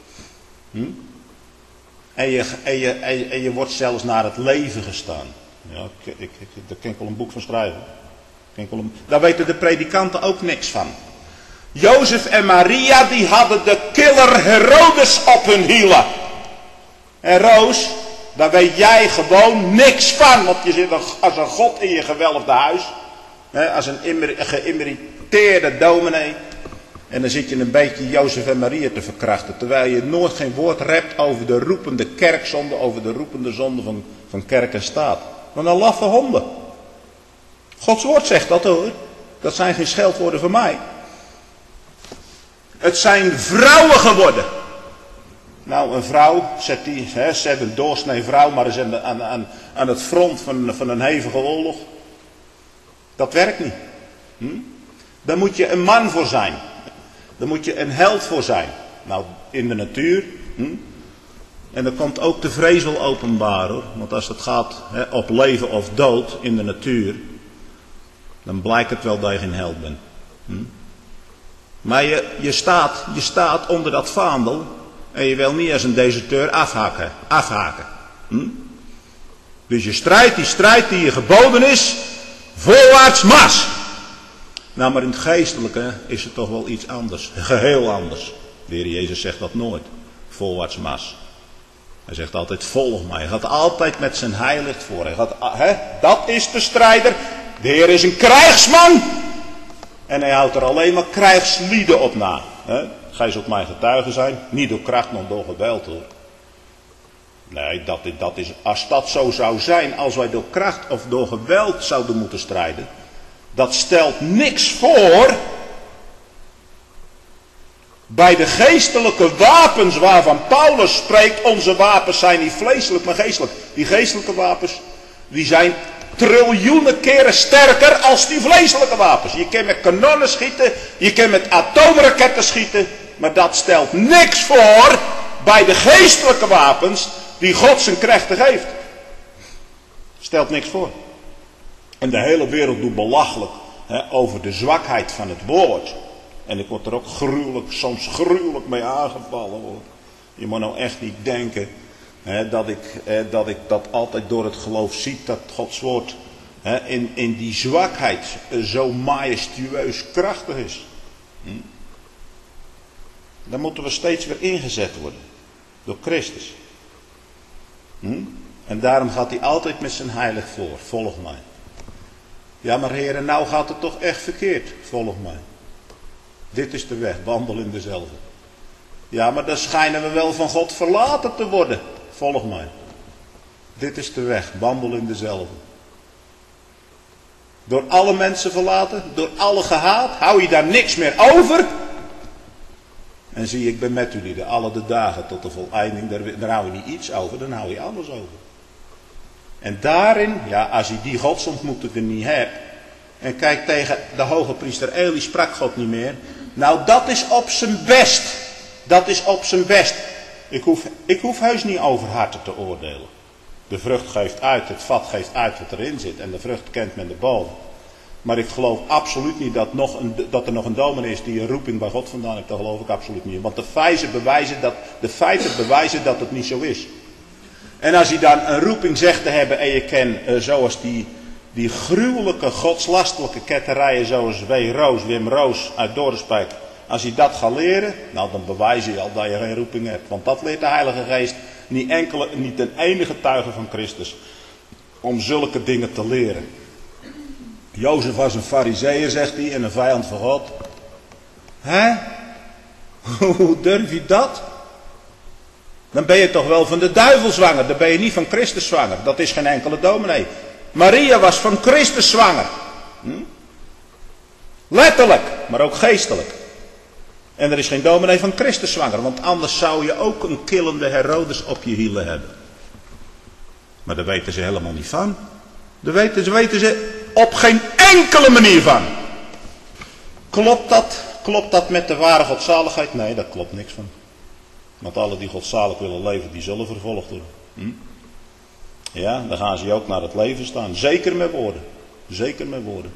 En je wordt zelfs naar het leven gestaan. Ja, daar kan ik wel een boek van schrijven. Daar weten de predikanten ook niks van. Jozef en Maria die hadden de killer Herodes op hun hielen. En Roos, daar weet jij gewoon niks van. Want je zit als een god in je gewelfde huis. Als een geïmmeriteerde dominee. En dan zit je een beetje Jozef en Maria te verkrachten. Terwijl je nooit geen woord rept over de roepende kerkzonde. Over de roepende zonde van kerk en staat. Maar een laffe honden. Gods woord zegt dat hoor. Dat zijn geen scheldwoorden van mij. Het zijn vrouwen geworden. Nou, een vrouw, zet een doorsnee vrouw maar eens aan het front van een hevige oorlog. Dat werkt niet. Daar moet je een man voor zijn. Daar moet je een held voor zijn. Nou, in de natuur. En dan komt ook de vrees wel openbaar hoor. Want als het gaat op leven of dood in de natuur. Dan blijkt het wel dat je geen held bent. Maar je staat onder dat vaandel. En je wil niet als een deserteur afhaken. Dus je strijdt die strijd die je geboden is. Voorwaarts mars. Nou, maar in het geestelijke is het toch wel iets anders. Geheel anders. De Heer Jezus zegt dat nooit. Voorwaarts mars. Hij zegt altijd volg mij. Hij gaat altijd met zijn heiligt voor. Dat is de strijder. De Heer is een krijgsman. En hij houdt er alleen maar krijgslieden op na. Gij zult mijn getuige zijn. Niet door kracht, nog door geweld hoor. Nee, dat is, als dat zo zou zijn, als wij door kracht of door geweld zouden moeten strijden. Dat stelt niks voor Bij de geestelijke wapens waarvan Paulus spreekt, onze wapens zijn niet vleeselijk, maar geestelijk. Die geestelijke wapens, die zijn triljoenen keren sterker als die vleeselijke wapens. Je kan met kanonnen schieten, je kan met atoomraketten schieten, maar dat stelt niks voor bij de geestelijke wapens die God zijn krachten geeft. Stelt niks voor. En de hele wereld doet belachelijk over de zwakheid van het woord. En ik word er ook soms gruwelijk mee aangevallen hoor. Je moet nou echt niet denken dat ik dat altijd door het geloof zie, dat Gods woord in die zwakheid zo majestueus krachtig is. Dan moeten we steeds weer ingezet worden. Door Christus. En daarom gaat hij altijd met zijn heilig voor. Volg mij. Ja maar heren, nou gaat het toch echt verkeerd. Volg mij. Dit is de weg, wandel in dezelfde. Ja maar dan schijnen we wel van God verlaten te worden. Volg mij. Dit is de weg, wandel in dezelfde. Door alle mensen verlaten, door alle gehaat, hou je daar niks meer over. En zie, ik ben met jullie alle de dagen tot de voleinding. Daar hou je niet iets over, dan hou je alles over. En daarin, ja, als je die godsontmoeting er niet hebt. En kijk, tegen de hoge priester Eli sprak God niet meer. Nou, dat is op zijn best. Dat is op zijn best. Ik hoef heus niet over harten te oordelen. De vrucht geeft uit, het vat geeft uit wat erin zit. En de vrucht kent men de boom. Maar ik geloof absoluut niet dat er nog een dominee is die een roeping bij God vandaan heeft. Dat geloof ik absoluut niet. Want de feiten bewijzen dat het niet zo is. En als hij dan een roeping zegt te hebben en je kent zoals die gruwelijke godslastelijke ketterijen zoals Wim Roos uit Dorespijk. Als je dat gaat leren, nou dan bewijs je al dat je geen roeping hebt. Want dat leert de Heilige Geest niet een enige getuige van Christus. Om zulke dingen te leren. Jozef was een farizeeër, zegt hij, en een vijand van God. Hè? Hoe durf je dat? Dan ben je toch wel van de duivel zwanger. Dan ben je niet van Christus zwanger. Dat is geen enkele dominee. Maria was van Christus zwanger. Letterlijk, maar ook geestelijk. En er is geen dominee van Christus zwanger. Want anders zou je ook een killende Herodes op je hielen hebben. Maar daar weten ze helemaal niet van. Daar weten ze op geen enkele manier van. Klopt dat met de ware godzaligheid? Nee, daar klopt niks van. Want alle die godzalig willen leven, die zullen vervolgd worden. Ja, dan gaan ze ook naar het leven staan. Zeker met woorden. Zeker met woorden.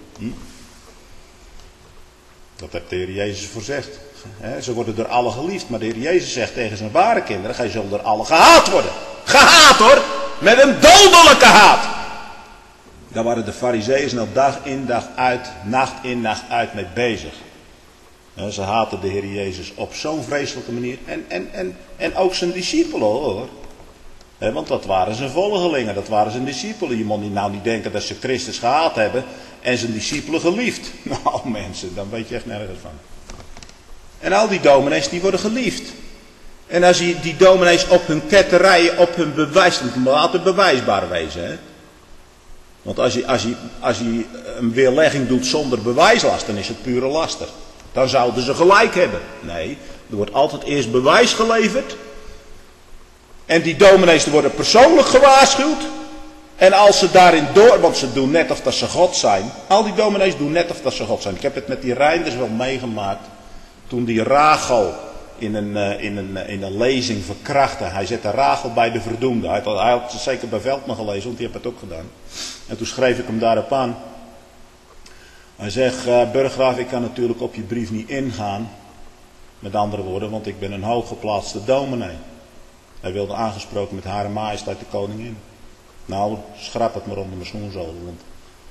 Dat heeft de Heer Jezus voorzegd. Ze worden door alle geliefd. Maar de Heer Jezus zegt tegen zijn ware kinderen, gij zult door alle gehaat worden. Gehaat hoor! Met een dodelijke haat. Daar waren de farizeeën nou dag in dag uit, nacht in nacht uit mee bezig. Ze haten de Heer Jezus op zo'n vreselijke manier. En ook zijn discipelen hoor. Want dat waren zijn volgelingen, dat waren zijn discipelen. Je moet nou niet denken dat ze Christus gehaat hebben en zijn discipelen geliefd. Nou mensen, dan weet je echt nergens van. En al die dominees die worden geliefd. En als je die dominees op hun ketterijen, op hun bewijs, het moet altijd bewijsbaar wezen. Hè? Want als je een weerlegging doet zonder bewijslast, dan is het pure laster. Dan zouden ze gelijk hebben. Nee, er wordt altijd eerst bewijs geleverd. En die dominees worden persoonlijk gewaarschuwd. En als ze daarin want ze doen net of dat ze God zijn. Al die dominees doen net of dat ze God zijn. Ik heb het met die Reinders wel meegemaakt. Toen die Rachel in een lezing verkrachtte. Hij zette Rachel bij de verdoemde. Hij had het zeker bij Veldman gelezen, want die heeft het ook gedaan. En toen schreef ik hem daarop aan. Hij zegt, burggraaf, ik kan natuurlijk op je brief niet ingaan. Met andere woorden, want ik ben een hooggeplaatste dominee. Hij wilde aangesproken met Hare Majesteit de Koningin. Nou, schrap het maar onder mijn schoenzolen, want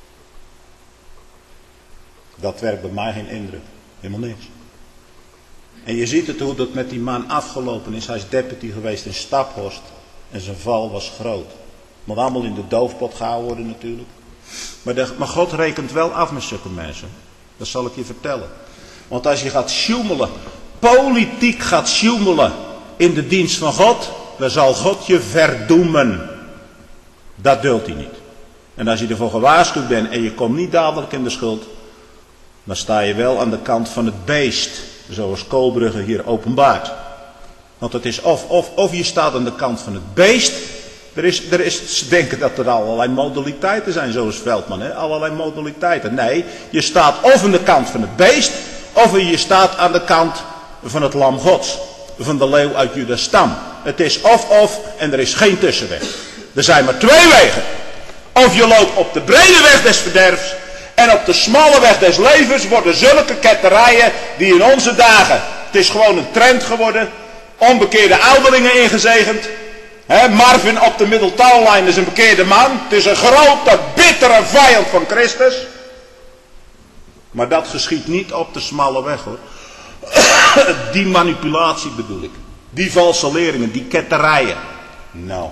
dat werkt bij mij geen indruk. Helemaal niks. En je ziet het hoe dat met die man afgelopen is. Hij is deputy geweest in Staphorst. En zijn val was groot. Moet allemaal in de doofpot gehouden worden natuurlijk. Maar God rekent wel af met zulke mensen. Dat zal ik je vertellen. Want als je gaat sjoemelen, politiek gaat sjoemelen in de dienst van God, dan zal God je verdoemen. Dat duldt hij niet. En als je ervoor gewaarschuwd bent en je komt niet dadelijk in de schuld, dan sta je wel aan de kant van het beest. zoals Koolbrugge hier openbaart. Want het is of je staat aan de kant van het beest. Ze denken dat er allerlei modaliteiten zijn, zoals Veldman. Hè? Allerlei modaliteiten. Nee, je staat of aan de kant van het beest, of je staat aan de kant van het lam Gods. Van de leeuw uit Judas stam. Het is of en er is geen tussenweg. Er zijn maar twee wegen. Of je loopt op de brede weg des verderfs en op de smalle weg des levens worden zulke ketterijen die in onze dagen, het is gewoon een trend geworden, onbekeerde ouderlingen ingezegend. Marvin op de middeltouwlijn is een bekeerde man. Het is een grote, bittere vijand van Christus. Maar dat geschiet niet op de smalle weg, hoor. Die manipulatie bedoel ik. Die valse leringen, die ketterijen. Nou.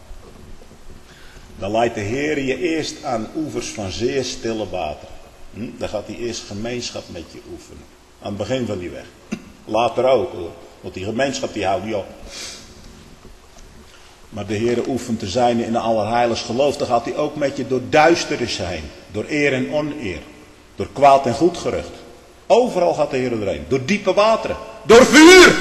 Dan leidt de Heer je eerst aan oevers van zeer stille water. Dan gaat hij eerst gemeenschap met je oefenen. Aan het begin van die weg. Later ook, hoor. Want die gemeenschap die houdt niet op. Maar de Heer oefent te zijn in een allerheiligst geloof. Dan gaat hij ook met je door duisternis heen. Door eer en oneer. Door kwaad en goed gerucht. Overal gaat de Heer erheen. Door diepe wateren. Door vuur.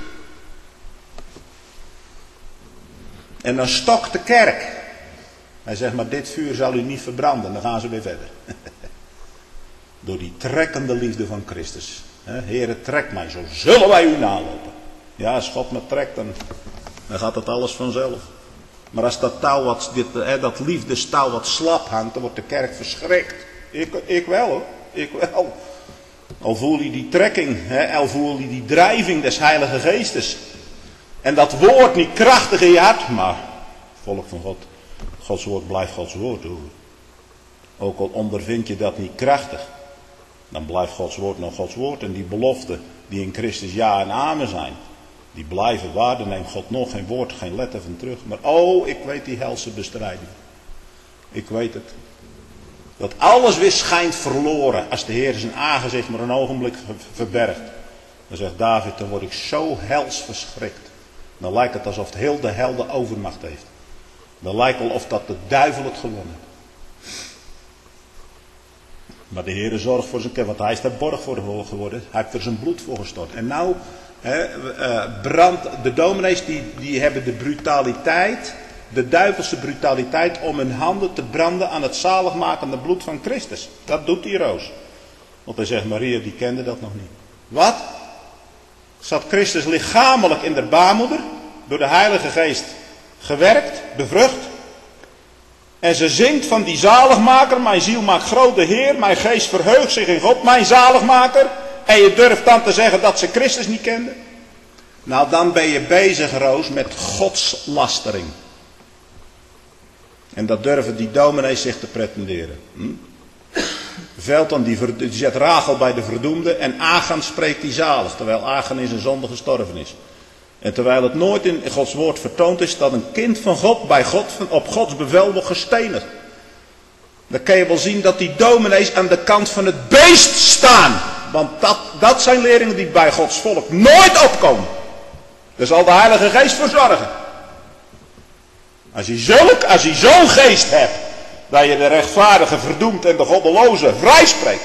En dan stokt de kerk. Hij zegt, maar dit vuur zal u niet verbranden. Dan gaan ze weer verder. Door die trekkende liefde van Christus. Heere, trek mij, zo zullen wij u nalopen. Ja, als God me trekt, dan gaat het alles vanzelf. Maar als dat touw dat liefdestouw wat slap hangt, dan wordt de kerk verschrikt. Ik wel, hoor. Ik wel. Al voel je die trekking, al voel je die drijving des Heilige Geestes. En dat woord niet krachtig in je hart, maar volk van God, Gods woord blijft Gods woord, hoor. Ook al ondervind je dat niet krachtig, dan blijft Gods woord nog Gods woord. En die beloften die in Christus ja en amen zijn, die blijven waar. Daar neemt God nog geen woord, geen letter van terug. Maar ik weet die helse bestrijding. Ik weet het. Dat alles weer schijnt verloren als de Heer zijn aangezicht maar een ogenblik verbergt. Dan zegt David, dan word ik zo hels verschrikt. Dan lijkt het alsof het heel de hel de overmacht heeft. Dan lijkt wel of dat de duivel het gewonnen heeft. Maar de Heer zorgt voor zijn kerk, want hij is daar borg voor geworden. Hij heeft er zijn bloed voor gestort. En nou de dominees die hebben de brutaliteit, de duivelse brutaliteit om hun handen te branden aan het zaligmakende bloed van Christus. Dat doet die roos. Want hij zegt, Maria die kende dat nog niet. Wat? Zat Christus lichamelijk in de baarmoeder, door de Heilige Geest gewerkt, bevrucht. En ze zingt van die zaligmaker, mijn ziel maakt groot de Heer, mijn geest verheugt zich in God, mijn zaligmaker. En je durft dan te zeggen dat ze Christus niet kenden? Nou, dan ben je bezig, Roos, met godslastering. En dat durven die dominees zich te pretenderen. Veldman die zet Rachel bij de verdoemde en Achan spreekt die zalig, terwijl Achan in zijn zonde gestorven is. En terwijl het nooit in Gods woord vertoond is dat een kind van God bij God op Gods bevel wordt gestenigd. Dan kan je wel zien dat die dominees aan de kant van het beest staan. Want dat zijn leringen die bij Gods volk nooit opkomen. Daar zal de Heilige Geest voor zorgen. Als je zo'n geest hebt, dat je de rechtvaardige verdoemt en de goddeloze vrijspreekt.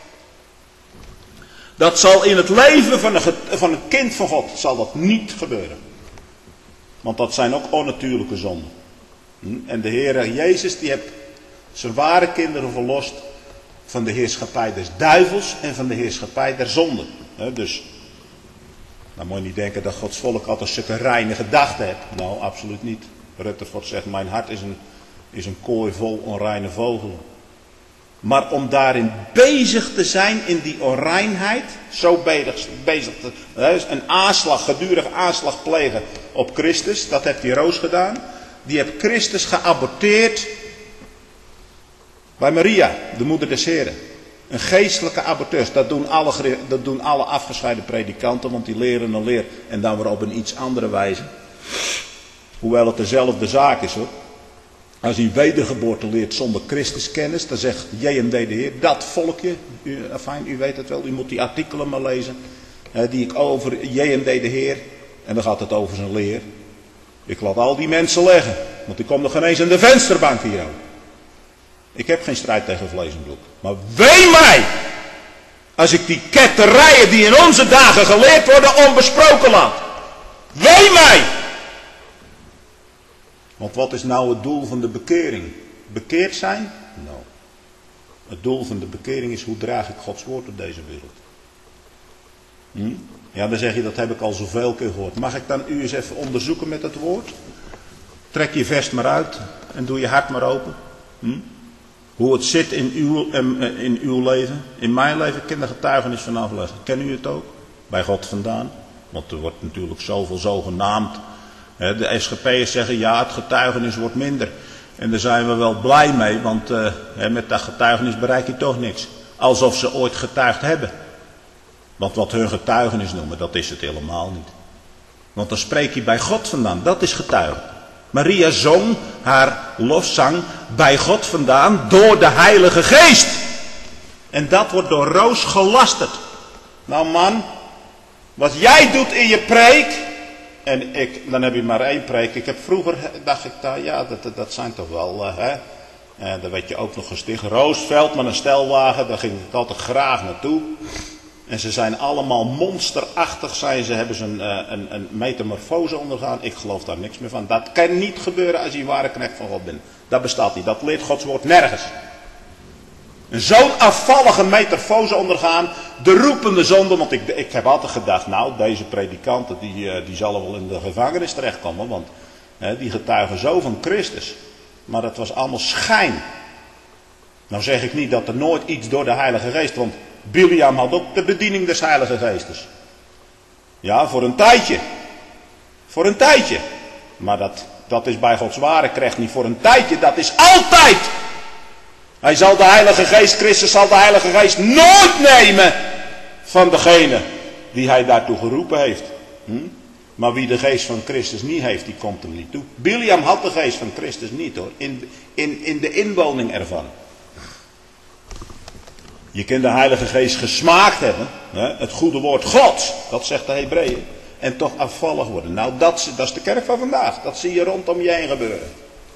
Dat zal in het leven van een kind van God zal dat niet gebeuren. Want dat zijn ook onnatuurlijke zonden. En de Heer Jezus die heeft zijn ware kinderen verlost van de heerschappij des duivels en van de heerschappij der zonde. Dus, dan moet je niet denken dat Gods volk altijd zulke reine gedachten heeft. Nou, absoluut niet. Rutherford zegt, mijn hart is een kooi vol onreine vogelen. Maar om daarin bezig te zijn in die onreinheid, zo bezig te een gedurige aanslag plegen op Christus, dat heeft die Roos gedaan. Die heeft Christus geaborteerd bij Maria, de moeder des Heren. Een geestelijke abortus, dat doen alle afgescheiden predikanten, want die leren een leer en dan weer op een iets andere wijze. Hoewel het dezelfde zaak is, hoor. Als u wedergeboorte leert zonder Christuskennis, dan zegt JMD de Heer, dat volkje, u weet het wel, u moet die artikelen maar lezen, die ik over JMD de Heer, en dan gaat het over zijn leer. Ik laat al die mensen leggen, want die komt nog ineens aan de vensterbank hier ook. Ik heb geen strijd tegen vlees en bloed, maar wee mij, Als ik die ketterijen die in onze dagen geleerd worden onbesproken laat. Wee mij! Want wat is nou het doel van de bekering? Bekeerd zijn? Nou. Het doel van de bekering is, hoe draag ik Gods woord op deze wereld? Ja, dan zeg je, dat heb ik al zoveel keer gehoord. Mag ik dan u eens even onderzoeken met het woord? Trek je vest maar uit en doe je hart maar open. Hoe het zit in uw leven. In mijn leven, ik ken de getuigenis van afleggen. Kennen u het ook? Bij God vandaan. Want er wordt natuurlijk zoveel zogenaamd. De SGP'ers zeggen, ja, het getuigenis wordt minder. En daar zijn we wel blij mee, want met dat getuigenis bereik je toch niks. Alsof ze ooit getuigd hebben. Want wat hun getuigenis noemen, dat is het helemaal niet. Want dan spreek je bij God vandaan, dat is getuigen. Maria zong haar lofzang bij God vandaan door de Heilige Geest. En dat wordt door Roos gelasterd. Nou man, wat jij doet in je preek. En dan heb je maar één preek. Ik heb vroeger, dacht ik, ja, dat zijn toch wel, daar werd je ook nog gesticht. Roosveld met een stelwagen, daar ging ik altijd graag naartoe. En ze zijn allemaal monsterachtig, hebben ze een metamorfose ondergaan. Ik geloof daar niks meer van. Dat kan niet gebeuren als je een ware knecht van God bent. Dat bestaat niet. Dat leert Gods woord nergens. En zo'n afvallige metamorfose ondergaan. De roepende zonde. Want ik heb altijd gedacht, nou, deze predikanten die zullen wel in de gevangenis terechtkomen. Want die getuigen zo van Christus. Maar dat was allemaal schijn. Nou zeg ik niet dat er nooit iets door de Heilige Geest. Want Biliam had ook de bediening des Heilige Geestes. Ja, voor een tijdje. Voor een tijdje. Maar dat is bij Gods ware knecht niet voor een tijdje. Dat is altijd. Hij zal de Heilige Geest, Christus zal de Heilige Geest nooit nemen van degene die hij daartoe geroepen heeft. Maar wie de geest van Christus niet heeft, die komt hem niet toe. Biliam had de geest van Christus niet hoor. In de inwoning ervan. Je kunt de Heilige Geest gesmaakt hebben. Het goede woord Gods. Dat zegt de Hebreeën. En toch afvallig worden. Nou dat is de kerk van vandaag. Dat zie je rondom je heen gebeuren.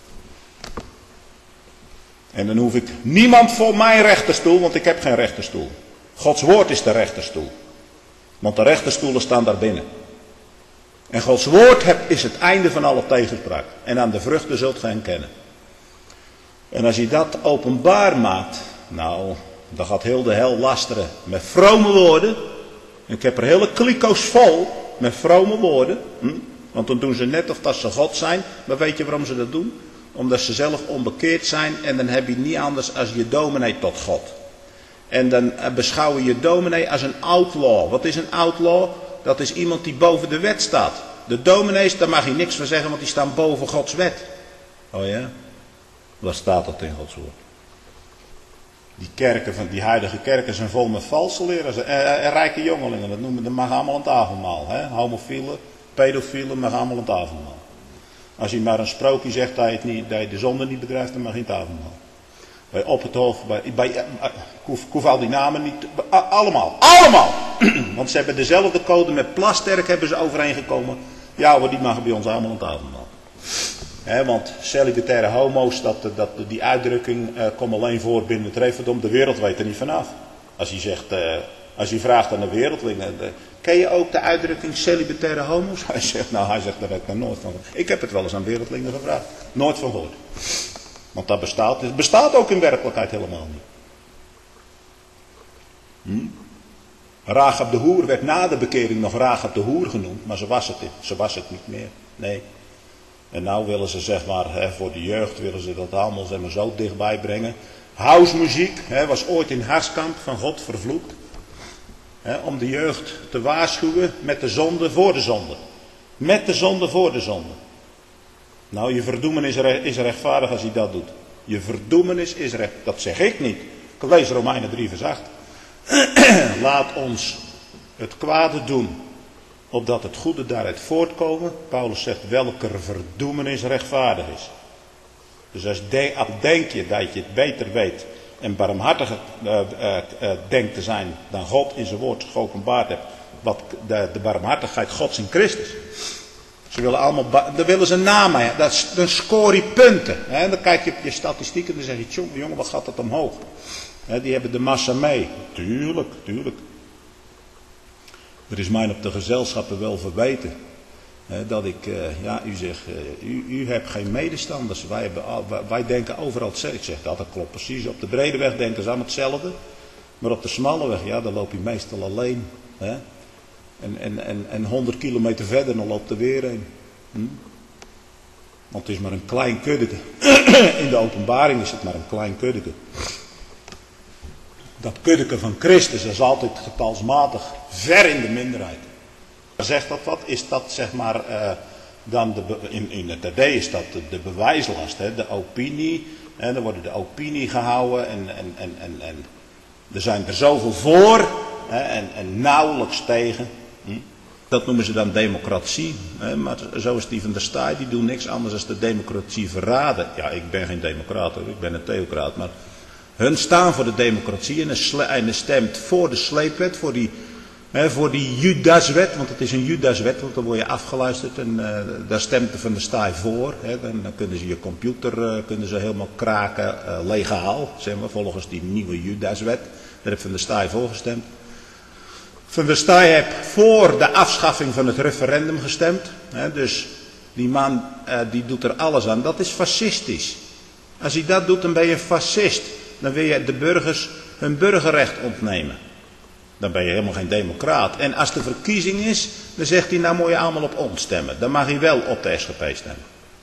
En dan hoef ik niemand voor mijn rechterstoel. Want ik heb geen rechterstoel. Gods woord is de rechterstoel. Want de rechterstoelen staan daar binnen. En Gods woord is het einde van alle tegenspraak. En aan de vruchten zult gij hen kennen. En als je dat openbaar maakt. Nou, dan gaat heel de hel lasteren met vrome woorden. Ik heb er hele kliko's vol met vrome woorden. Want dan doen ze net of dat ze God zijn. Maar weet je waarom ze dat doen? Omdat ze zelf onbekeerd zijn. En dan heb je niet anders als je dominee tot God. En dan beschouw je je dominee als een outlaw. Wat is een outlaw? Dat is iemand die boven de wet staat. De dominees, daar mag je niks van zeggen, want die staan boven Gods wet. Oh ja? Waar staat dat in Gods woord? Die kerken, die huidige kerken zijn vol met valse leraars en rijke jongelingen. Dat mag allemaal aan het avondmaal. Homofielen, pedofielen mag allemaal aan het avondmaal. Als je maar een sprookje zegt dat je de zonde niet bedrijft, dan mag je het avondmaal. Bij Op het Hof, ik hoef al die namen niet. Allemaal. Want ze hebben dezelfde code met Plasterk hebben ze overeengekomen. Ja hoor, die mag bij ons allemaal aan het avondmaal. Want celibataire homo's, die uitdrukking komt alleen voor binnen het referendum. De wereld weet er niet vanaf. Als je vraagt aan de wereldlingen, ken je ook de uitdrukking celibataire homo's? Hij zegt, daar heb ik nog nooit van gehoord. Ik heb het wel eens aan wereldlingen gevraagd. Nooit van gehoord. Want dat bestaat. Het bestaat ook in werkelijkheid helemaal niet. Rahab de hoer werd na de bekering nog Rahab de hoer genoemd. Maar ze was het niet meer. Nee. En nou willen ze zeg maar, voor de jeugd willen ze dat allemaal zeg maar, zo dichtbij brengen. Housemuziek was ooit in Harskamp van God vervloekt. Om de jeugd te waarschuwen met de zonde voor de zonde. Met de zonde voor de zonde. Nou, je verdoemenis is rechtvaardig als hij dat doet. Je verdoemenis is recht. Dat zeg ik niet. Ik lees Romeinen 3 vers 8. Laat ons het kwade doen, opdat het goede daaruit voortkomen. Paulus zegt welke verdoemenis rechtvaardig is. Dus als denk je dat je het beter weet en barmhartiger denkt te zijn dan God in zijn woord geopenbaard hebt. Wat de barmhartigheid Gods in Christus. Ze willen allemaal, dan willen ze namen. Dan scoor je punten. Dan kijk je op je statistieken en dan zeg je, jongen, wat gaat dat omhoog? Die hebben de massa mee. Tuurlijk. Er is mij op de gezelschappen wel verweten. Dat ik, u zegt, u hebt geen medestanders. Wij denken overal hetzelfde. Ik zeg, dat klopt precies. Op de brede weg denken ze aan hetzelfde. Maar op de smalle weg, dan loop je meestal alleen. En 100 kilometer verder, dan loopt er weer een. Want het is maar een klein kuddeke. In de openbaring is het maar een klein kuddeke. Dat kuddeke van Christus is altijd getalsmatig ver in de minderheid. Zegt dat wat? Is dat zeg maar, dan in het RD is dat de bewijslast, de opinie. Dan wordt de opinie gehouden en er zijn er zoveel voor en nauwelijks tegen. Dat noemen ze dan democratie. Maar zo is die van der Staaij, die doen niks anders dan de democratie verraden. Ja, ik ben geen democraat hoor, ik ben een theocraat. Maar hun staan voor de democratie en stemt voor de sleepwet, voor die Judaswet. Want het is een Judaswet, want dan word je afgeluisterd en daar stemt de van der Staaij voor. Dan kunnen ze je computer helemaal kraken, legaal, zeg maar, volgens die nieuwe Judaswet. Daar heeft Van der Staaij voor gestemd. Van der Staaij heeft voor de afschaffing van het referendum gestemd. Dus die man die doet er alles aan. Dat is fascistisch. Als hij dat doet, dan ben je fascist. Dan wil je de burgers hun burgerrecht ontnemen. Dan ben je helemaal geen democraat. En als de verkiezing is, dan zegt hij, nou moet je allemaal op ons stemmen. Dan mag hij wel op de SGP stemmen.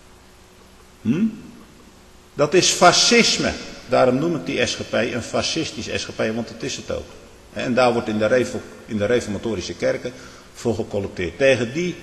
Dat is fascisme. Daarom noem ik die SGP een fascistisch SGP, want dat is het ook. En daar wordt in de reformatorische kerken voor gecollecteerd. Tegen die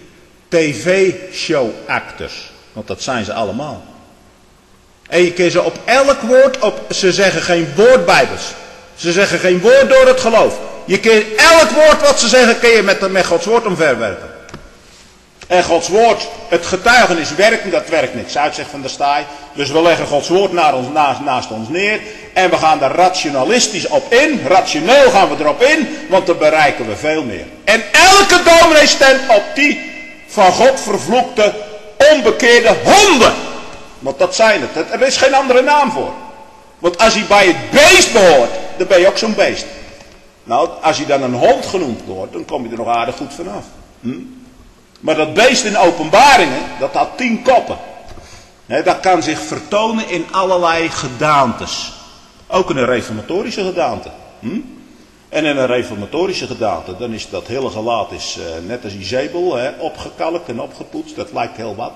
tv-show-actors. Want dat zijn ze allemaal. En je kunt ze op elk woord, ze zeggen geen woord bijbels. Ze zeggen geen woord door het geloof. Je kunt elk woord wat ze zeggen, kun je met Gods woord omverwerpen. En Gods woord, het getuigenis werkt, dat werkt niks uit, zegt Van der Staaij. Dus we leggen Gods woord naast ons neer. En we gaan daar rationalistisch op in. Rationeel gaan we erop in, want dan bereiken we veel meer. En elke dominee stemt op die van God vervloekte, onbekeerde honden. Want dat zijn het. Er is geen andere naam voor. Want als hij bij het beest behoort, dan ben je ook zo'n beest. Nou, als hij dan een hond genoemd wordt, dan kom je er nog aardig goed vanaf. Maar dat beest in Openbaringen, dat had 10 koppen. Dat kan zich vertonen in allerlei gedaantes. Ook in een reformatorische gedaante. En in een reformatorische gedaante, dan is dat hele gelaat net als Izebel, opgekalkt en opgepoetst. Dat lijkt heel wat.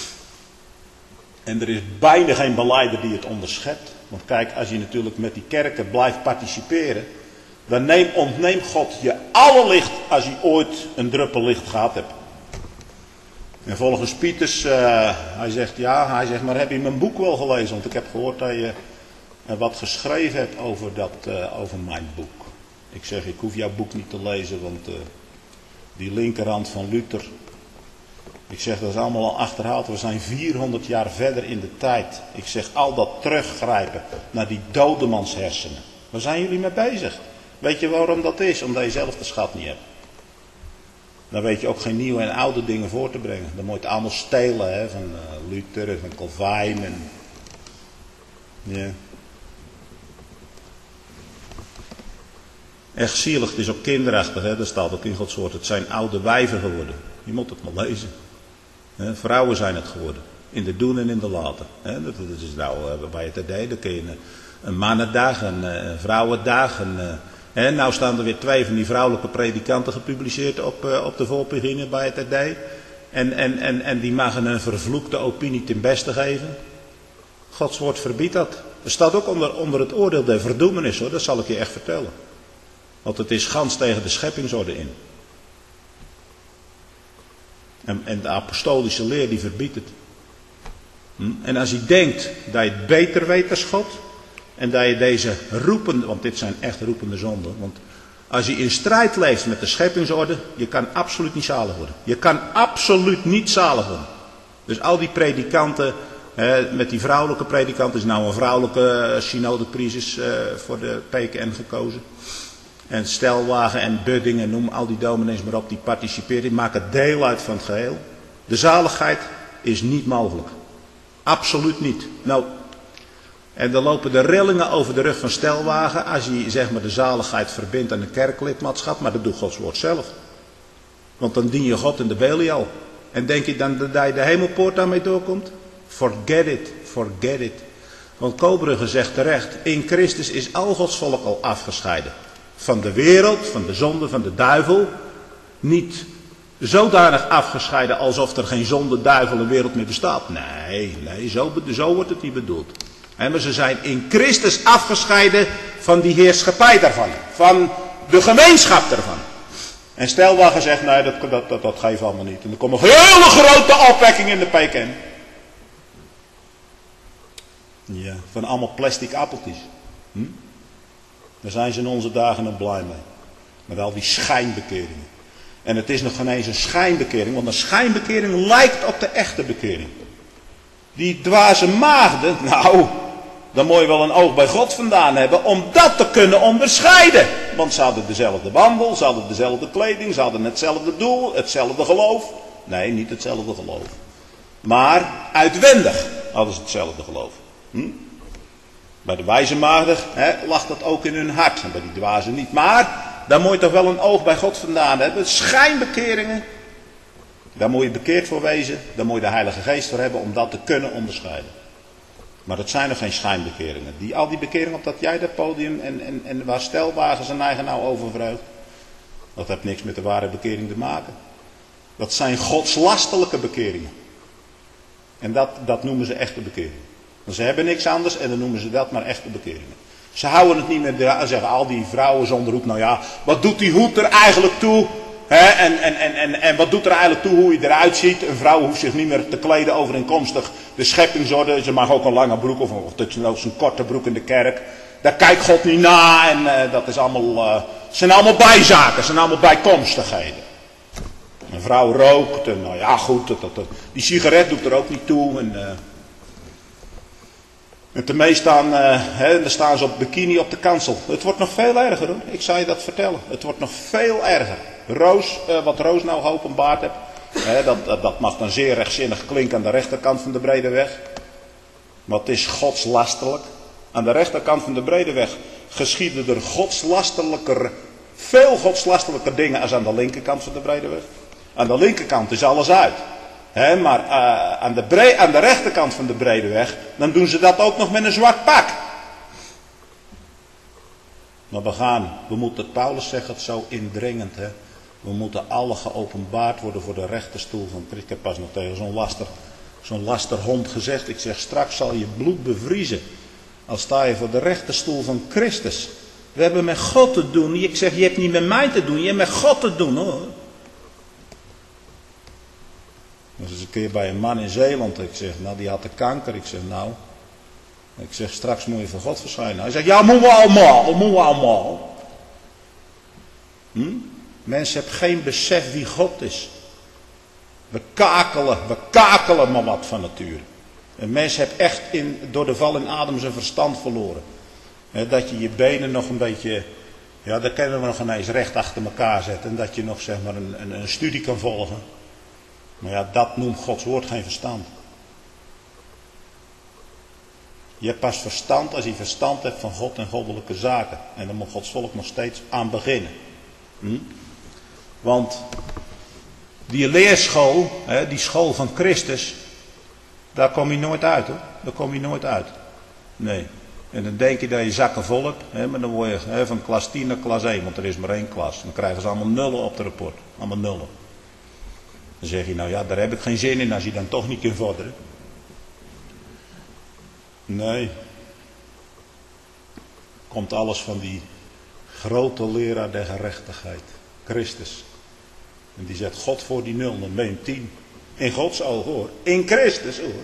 En er is bijna geen belijder die het onderschept. Want kijk, als je natuurlijk met die kerken blijft participeren, dan ontneemt God je alle licht als je ooit een druppel licht gehad hebt. En volgens Pieters, hij zegt, maar heb je mijn boek wel gelezen? Want ik heb gehoord dat je wat geschreven hebt over mijn boek. Ik zeg, ik hoef jouw boek niet te lezen, want die linkerhand van Luther, ik zeg, dat is allemaal al achterhaald. We zijn 400 jaar verder in de tijd. Ik zeg, al dat teruggrijpen naar die dodemans hersenen. Waar zijn jullie mee bezig? Weet je waarom dat is? Omdat je zelf de schat niet hebt. Dan weet je ook geen nieuwe en oude dingen voor te brengen. Dan moet je het allemaal stelen, van Luther en van Calvijn. Ja. Echt zielig, het is ook kinderachtig, dat staat ook in Gods woord. Het zijn oude wijven geworden. Je moet het maar lezen. Vrouwen zijn het geworden. In de doen en in de laten. Dat is nou bij het RD. Dan kun je een mannendag, een vrouwendag. Nou staan er weer 2 van die vrouwelijke predikanten gepubliceerd op de voorpagina bij het RD. En die mogen een vervloekte opinie ten beste geven. Gods woord verbiedt dat. Er staat ook onder het oordeel der verdoemenis, hoor. Dat zal ik je echt vertellen. Want het is gans tegen de scheppingsorde in. En de apostolische leer die verbiedt het. En als je denkt dat je het beter weet als God. En dat je deze roepende, want dit zijn echt roepende zonden. Want als je in strijd leeft met de scheppingsorde, je kan absoluut niet zalig worden. Je kan absoluut niet zalig worden. Dus al die predikanten, met die vrouwelijke predikanten, is nou een vrouwelijke synodecrisis voor de PKN gekozen. En Stelwagen en Budding en noem al die dominees maar op, die participeren, die maken deel uit van het geheel. De zaligheid is niet mogelijk. Absoluut niet. Nou, En dan lopen de rillingen over de rug van Stelwagen als je zeg maar de zaligheid verbindt aan een kerklidmaatschap. Maar dat doet Gods woord zelf. Want dan dien je God in de Belial. En denk je dan dat je de hemelpoort daarmee doorkomt? Forget it, forget it. Want Kobrugge zegt terecht, in Christus is al Gods volk al afgescheiden. Van de wereld, van de zonde, van de duivel. Niet zodanig afgescheiden alsof er geen zonde, duivel en wereld meer bestaat. Nee, zo wordt het niet bedoeld. Maar ze zijn in Christus afgescheiden van die heerschappij daarvan. Van de gemeenschap daarvan. En Stelwagen zegt, nee, dat geeft allemaal niet. En er komt een hele grote opwekking in de PKN. Ja, van allemaal plastic appeltjes. Daar zijn ze in onze dagen nog blij mee. Met al die schijnbekeringen. En het is nog geen eens een schijnbekering, want een schijnbekering lijkt op de echte bekering. Die dwaze maagden, nou, dan moet je wel een oog bij God vandaan hebben om dat te kunnen onderscheiden. Want ze hadden dezelfde wandel, ze hadden dezelfde kleding, ze hadden hetzelfde doel, hetzelfde geloof. Nee, niet hetzelfde geloof. Maar uitwendig hadden ze hetzelfde geloof. Bij de wijze maagden lag dat ook in hun hart. En bij die dwazen niet. Maar daar moet je toch wel een oog bij God vandaan hebben. Schijnbekeringen. Daar moet je bekeerd voor wezen. Daar moet je de Heilige Geest voor hebben om dat te kunnen onderscheiden. Maar dat zijn nog geen schijnbekeringen. Al die bekeringen op dat podium en waar Stelwagen zijn eigen nou over verheugt. Dat heeft niks met de ware bekering te maken. Dat zijn godslastelijke bekeringen. En dat noemen ze echte bekeringen. Ze hebben niks anders en dan noemen ze dat maar echte bekeringen. Ze houden het niet meer, zeggen al die vrouwen zonder hoed, nou ja, wat doet die hoed er eigenlijk toe? En wat doet er eigenlijk toe hoe je eruit ziet? Een vrouw hoeft zich niet meer te kleden overeenkomstig de scheppingsorde. Ze mag ook een lange broek of een korte broek in de kerk. Daar kijkt God niet na en dat is allemaal, zijn allemaal bijzaken, zijn allemaal bijkomstigheden. Een vrouw rookt en nou ja goed, die sigaret doet er ook niet toe en ten meeste staan ze op bikini op de kansel. Het wordt nog veel erger hoor. Ik zal je dat vertellen. Het wordt nog veel erger. Wat Roos nou geopenbaard hebt. Dat mag dan zeer rechtzinnig klinken aan de rechterkant van de brede weg. Maar het is godslastelijk. Aan de rechterkant van de brede weg geschieden er veel godslastelijker dingen als aan de linkerkant van de brede weg. Aan de linkerkant is alles uit. Maar aan de rechterkant van de brede weg, dan doen ze dat ook nog met een zwart pak. Maar we moeten, Paulus zegt het zo indringend, we moeten alle geopenbaard worden voor de rechterstoel van Christus. Ik heb pas nog tegen zo'n lasterhond gezegd, ik zeg straks zal je bloed bevriezen, als sta je voor de rechterstoel van Christus. We hebben met God te doen, ik zeg je hebt niet met mij te doen, je hebt met God te doen hoor. Ik was eens een keer bij een man in Zeeland. Ik zeg, nou die had de kanker. Ik zeg, straks moet je voor God verschijnen. Hij zegt, ja, moeten we allemaal. Mensen hebben geen besef wie God is. We kakelen maar wat van nature. Een mens heeft echt door de val in Adam zijn verstand verloren. Dat je je benen nog een beetje, ja, dat kunnen we nog ineens recht achter elkaar zetten. En dat je nog zeg maar een studie kan volgen. Maar ja, dat noemt Gods woord geen verstand. Je hebt pas verstand als je verstand hebt van God en goddelijke zaken. En daar moet Gods volk nog steeds aan beginnen. Want die leerschool, die school van Christus, daar kom je nooit uit hoor. Daar kom je nooit uit. Nee. En dan denk je dat je zakken vol hebt, maar dan word je van klas 10 naar klas 1, want er is maar één klas. Dan krijgen ze allemaal nullen op de rapport. Allemaal nullen. Dan zeg je, nou ja, daar heb ik geen zin in als je dan toch niet kunt vorderen. Nee. Komt alles van die grote leraar der gerechtigheid. Christus. En die zet God voor die nul, dan ben je 10. In Gods ogen hoor. In Christus hoor.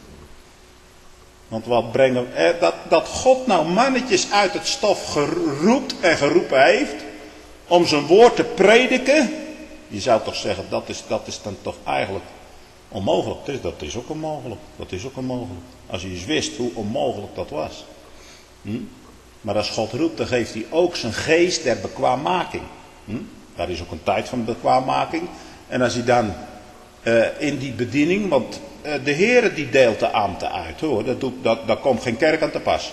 Want wat brengen we, dat God nou mannetjes uit het stof geroept en geroepen heeft. Om zijn woord te prediken. Je zou toch zeggen, dat is dan toch eigenlijk onmogelijk. Dat is ook onmogelijk. Dat is ook onmogelijk. Als je eens wist hoe onmogelijk dat was. Maar als God roept, dan geeft hij ook zijn geest der bekwaammaking. Daar is ook een tijd van bekwaammaking. En als hij dan in die bediening, want de Heere die deelt de ambten uit, hoor. Daar komt geen kerk aan te pas.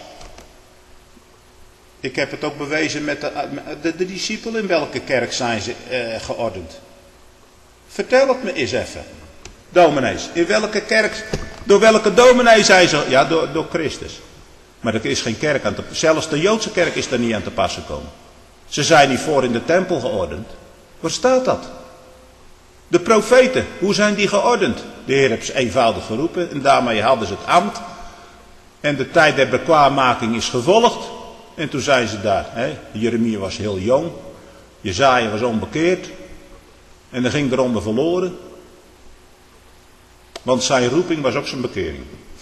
Ik heb het ook bewezen met de discipelen. In welke kerk zijn ze geordend? Vertel het me eens even. Dominees. In welke kerk, door welke dominee zijn ze? Ja, door Christus. Maar er is geen kerk aan te pas. Zelfs de Joodse kerk is er niet aan te pas gekomen. Ze zijn niet voor in de tempel geordend. Waar staat dat? De profeten, hoe zijn die geordend? De Heer heeft ze eenvoudig geroepen en daarmee hadden ze het ambt. En de tijd der bekwaammaking is gevolgd. En toen zijn ze daar. Jeremia was heel jong. Jesaja was onbekeerd. En dan ging de ronde verloren. Want zijn roeping was ook zijn bekering.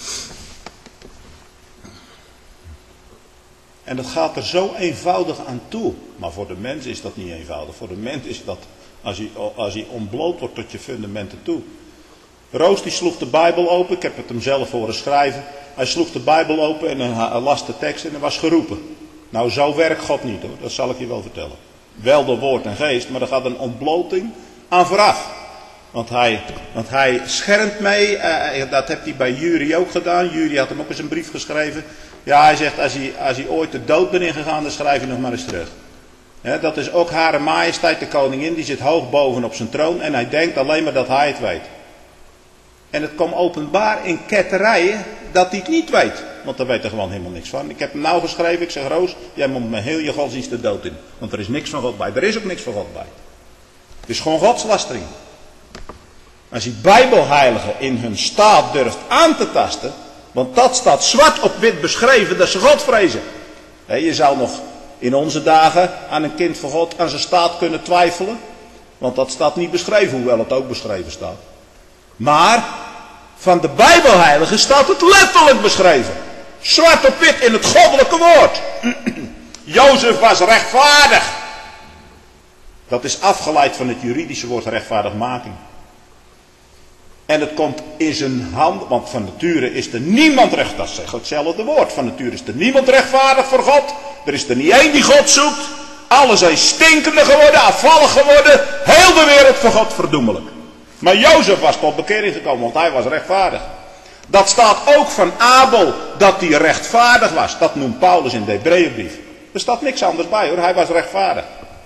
En dat gaat er zo eenvoudig aan toe. Maar voor de mens is dat niet eenvoudig. Voor de mens is dat, als hij ontbloot wordt tot je fundamenten toe. Roos die sloeg de Bijbel open. Ik heb het hem zelf horen schrijven. Hij sloeg de Bijbel open en hij las de tekst en hij was geroepen. Nou, zo werkt God niet, hoor. Dat zal ik je wel vertellen. Wel door woord en geest, maar er gaat een ontbloting aan vooraf. Want hij schermt mee. Dat heeft hij bij Juri ook gedaan. Juri had hem ook eens een brief geschreven. Ja, hij zegt, als hij ooit de dood bent ingegaan, dan schrijf je nog maar eens terug. Dat is ook Hare Majesteit de Koningin. Die zit hoog boven op zijn troon. En hij denkt alleen maar dat hij het weet. En het komt openbaar in ketterijen dat hij het niet weet. Want daar weet er gewoon helemaal niks van. Ik heb hem nou geschreven. Ik zeg, Roos, jij moet met heel je godsdienst de dood in. Want er is niks van God bij. Er is ook niks van God bij. Het is gewoon godslastering. Als die Bijbelheiligen in hun staat durft aan te tasten. Want dat staat zwart op wit beschreven dat ze God vrezen. Je zou nog in onze dagen aan een kind van God aan zijn staat kunnen twijfelen. Want dat staat niet beschreven, hoewel het ook beschreven staat. Maar van de Bijbelheiligen staat het letterlijk beschreven. Zwart op wit in het goddelijke woord. Jozef was rechtvaardig. Dat is afgeleid van het juridische woord rechtvaardigmaking. En het komt in zijn hand, want van nature is er niemand recht. Dat zegt hetzelfde woord. Van nature is er niemand rechtvaardig voor God. Er is er niet één die God zoekt. Alle zijn stinkende geworden, afvallig geworden. Heel de wereld voor God verdoemelijk. Maar Jozef was tot bekering gekomen, want hij was rechtvaardig. Dat staat ook van Abel, dat hij rechtvaardig was. Dat noemt Paulus in de Hebreeënbrief. Er staat niks anders bij, hoor. Hij was rechtvaardig.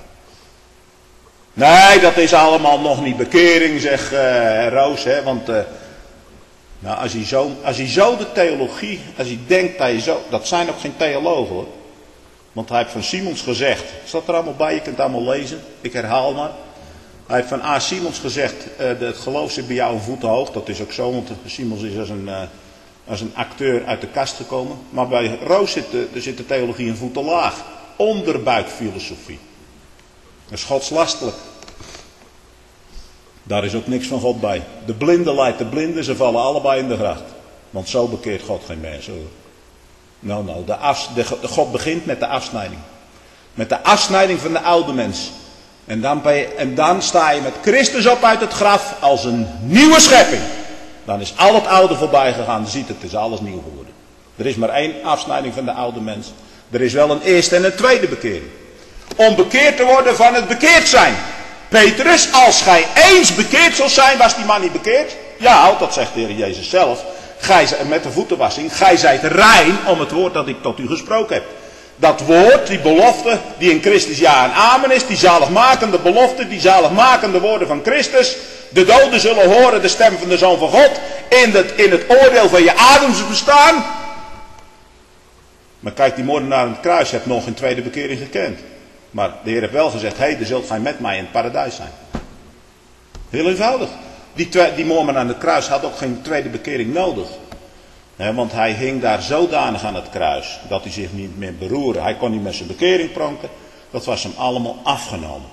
Nee, dat is allemaal nog niet bekering, zegt Roos. Want als hij zo de theologie, als hij denkt dat je zo... Dat zijn ook geen theologen, hoor. Want hij heeft van Simons gezegd. Staat er allemaal bij, je kunt het allemaal lezen. Ik herhaal maar. Hij heeft van A. Simons gezegd, het geloof zit bij jou een voeten hoog. Dat is ook zo, want Simons is als een acteur uit de kast gekomen. Maar bij Roos zit de theologie een voeten laag. Onderbuikfilosofie. Dat is godslastelijk. Daar is ook niks van God bij. De blinde leidt de blinde, ze vallen allebei in de gracht. Want zo bekeert God geen mensen, hoor. Nou, God begint met de afsnijding. Met de afsnijding van de oude mens. En dan sta je met Christus op uit het graf als een nieuwe schepping. Dan is al het oude voorbij gegaan. Je ziet het is alles nieuw geworden. Er is maar één afsnijding van de oude mens. Er is wel een eerste en een tweede bekering. Om bekeerd te worden van het bekeerd zijn. Petrus, als gij eens bekeerd zult zijn, was die man niet bekeerd? Ja, dat zegt de Heer Jezus zelf. Met de voetenwassing. Gij zijt rein om het woord dat ik tot u gesproken heb. Dat woord, die belofte die in Christus ja en amen is. Die zaligmakende belofte, die zaligmakende woorden van Christus. De doden zullen horen de stem van de Zoon van God. In het oordeel van je ademsbestaan. Maar kijk, die moordenaar aan het kruis heeft nog geen tweede bekering gekend. Maar de Heer heeft wel gezegd, heden zult gij met mij in het paradijs zijn. Heel eenvoudig. Die moordenaar aan het kruis had ook geen tweede bekering nodig. Want hij hing daar zodanig aan het kruis, dat hij zich niet meer beroerde. Hij kon niet met zijn bekering pronken. Dat was hem allemaal afgenomen.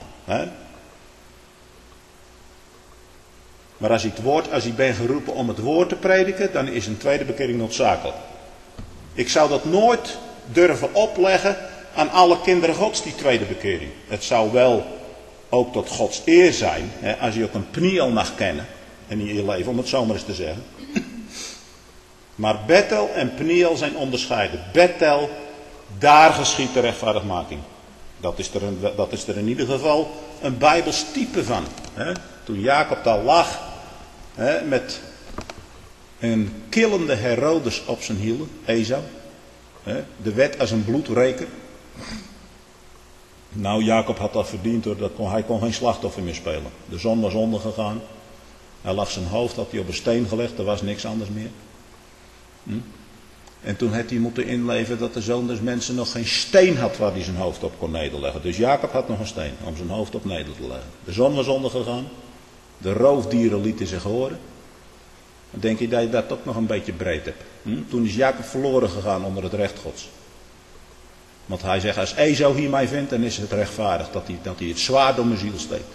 Maar als ik ben geroepen om het woord te prediken, dan is een tweede bekering noodzakelijk. Ik zou dat nooit durven opleggen aan alle kinderen Gods, die tweede bekering. Het zou wel ook tot Gods eer zijn, als je ook een Pniel mag kennen, in je leven, om het zo maar eens te zeggen. Maar Bethel en Pniel zijn onderscheiden. Bethel, daar geschiet de rechtvaardigmaking. Dat is er in ieder geval een Bijbels type van. Toen Jacob daar lag, met een killende Herodes op zijn hielen, Esau. De wet als een bloedreker. Nou, Jacob had dat verdiend, hij kon geen slachtoffer meer spelen. De zon was ondergegaan. Hij lag zijn hoofd, had hij op een steen gelegd, er was niks anders meer. En toen had hij moeten inleveren dat de zoon des mensen nog geen steen had waar hij zijn hoofd op kon nederleggen. Dus Jacob had nog een steen om zijn hoofd op neder te leggen. De zon was ondergegaan. De roofdieren lieten zich horen. Dan denk je dat je dat ook nog een beetje breed hebt. Toen is Jacob verloren gegaan onder het recht Gods. Want hij zegt, als Esau hier mij vindt, dan is het rechtvaardig dat hij het zwaard door mijn ziel steekt.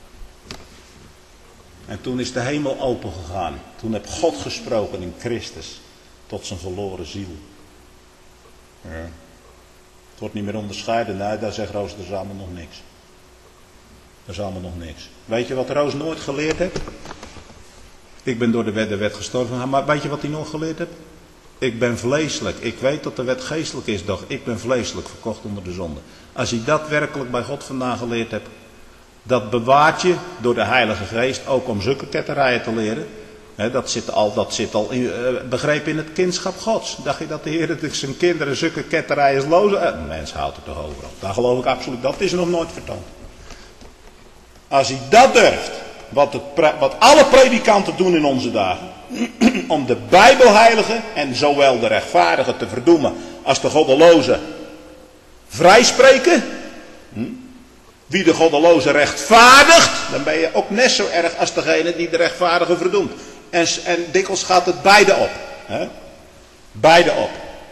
En toen is de hemel open gegaan. Toen heeft God gesproken in Christus tot zijn verloren ziel. Ja. Het wordt niet meer onderscheiden. Nee, daar zegt Roos, dat is allemaal nog niks. Dat is allemaal nog niks. Weet je wat Roos nooit geleerd heeft? Ik ben door de wet gestorven. Maar weet je wat hij nog geleerd heeft? Ik ben vleeselijk. Ik weet dat de wet geestelijk is, doch ik ben vleeselijk, verkocht onder de zonde. Als je dat werkelijk bij God vandaan geleerd hebt, dat bewaart je door de Heilige Geest ook om zulke ketterijen te leren. Dat zit al begrepen in het kindschap Gods. Dacht je dat de Heer zijn kinderen zulke ketterijen lozen? Mens houdt er toch over op. Daar geloof ik absoluut. Dat is nog nooit vertoond. Als hij dat durft, wat alle predikanten doen in onze dagen, om de Bijbelheiligen en zowel de rechtvaardigen te verdoemen als de goddelozen vrijspreken. Wie de goddeloze rechtvaardigt, dan ben je ook net zo erg als degene die de rechtvaardige verdoemt. En dikwijls gaat het beide op. Beide op.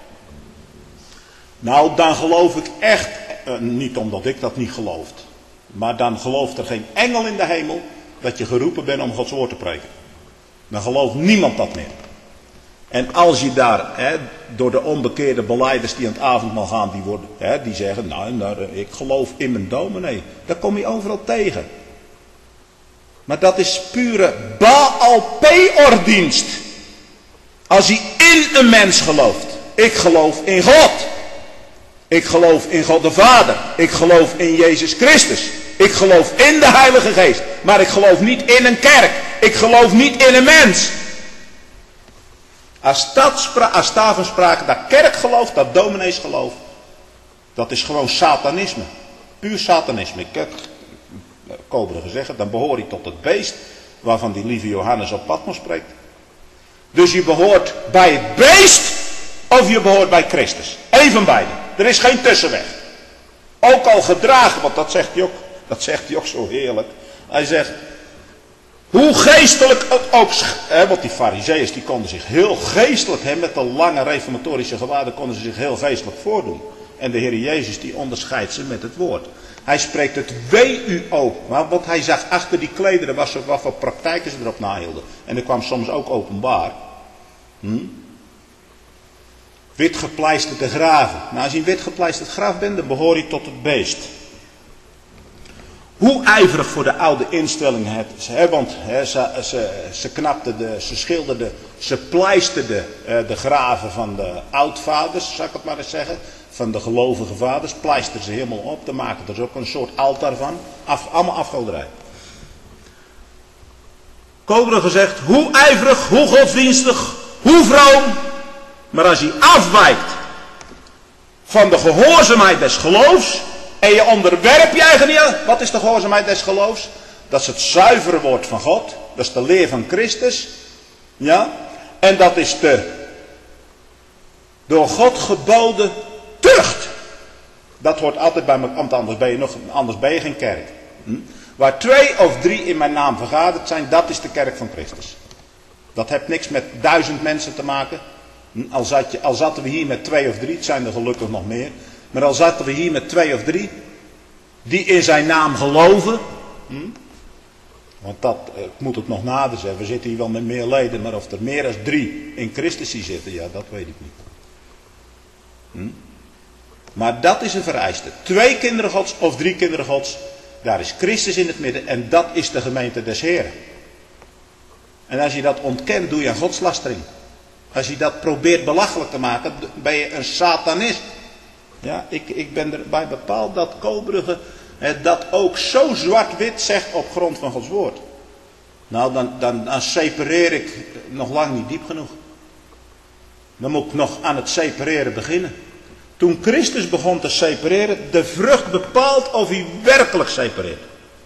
Nou, dan geloof ik echt, niet omdat ik dat niet geloof, maar dan gelooft er geen engel in de hemel dat je geroepen bent om Gods woord te preken. Dan gelooft niemand dat meer. En als je daar, door de onbekeerde belijders die aan het avondmaal gaan, die zeggen, nou, ik geloof in mijn dominee. Dat kom je overal tegen. Maar dat is pure Baal-Peor-dienst. Als hij in een mens gelooft. Ik geloof in God. Ik geloof in God de Vader. Ik geloof in Jezus Christus. Ik geloof in de Heilige Geest. Maar ik geloof niet in een kerk. Ik geloof niet in een mens. Als daarvan sprake, dat kerkgeloof, dat domineesgeloof, dat is gewoon satanisme. Puur satanisme. Ik heb Koberige zeggen, dan behoor je tot het beest waarvan die lieve Johannes op Patmos spreekt. Dus je behoort bij het beest of je behoort bij Christus. Eén van beide. Er is geen tussenweg. Ook al gedragen, want dat zegt hij ook zo heerlijk. Hij zegt, hoe geestelijk het ook, want die farizeeërs die konden zich heel geestelijk, met de lange reformatorische gewaden konden ze zich heel geestelijk voordoen. En de Heer Jezus die onderscheidt ze met het woord. Hij spreekt het WUO, want hij zag achter die klederen wat voor praktijken ze erop nahielden. En dat kwam soms ook openbaar. Witgepleisterde graven. Nou, als je een witgepleisterd graf bent, dan behoor je tot het beest. Hoe ijverig voor de oude instelling het is. Want ze knapten, ze schilderden, ze pleisterden de graven van de oudvaders, zal ik het maar eens zeggen. Van de gelovige vaders, pleisterden ze helemaal op. Te maken er is ook een soort altaar van. Allemaal afgoderij. Koberige zegt, hoe ijverig, hoe godsdienstig, hoe vroom. Maar als hij afwijkt van de gehoorzaamheid des geloofs. En je onderwerp je eigen niet aan. Wat is de gehoorzaamheid des geloofs? Dat is het zuivere woord van God. Dat is de leer van Christus. Ja. En dat is de door God geboden tucht. Dat hoort altijd bij me. Want anders ben je geen kerk. Waar 2 of 3 in mijn naam vergaderd zijn. Dat is de kerk van Christus. Dat heeft niks met 1000 mensen te maken. Al zaten we hier met 2 of 3. Het zijn er gelukkig nog meer. Maar al zaten we hier met 2 of 3. Die in zijn naam geloven. Want dat, ik moet het nog nader zeggen. We zitten hier wel met meer leden. Maar of er meer dan 3 in Christus zitten. Ja, dat weet ik niet. Maar dat is een vereiste. 2 kinderen Gods of 3 kinderen Gods. Daar is Christus in het midden. En dat is de gemeente des Heren. En als je dat ontkent, doe je een godslastering. Als je dat probeert belachelijk te maken, ben je een satanist. Ja, ik ben erbij bepaald dat Koberige dat ook zo zwart-wit zegt op grond van Gods woord. Nou, dan separeer ik nog lang niet diep genoeg. Dan moet ik nog aan het separeren beginnen. Toen Christus begon te separeren, de vrucht bepaalt of hij werkelijk separeert.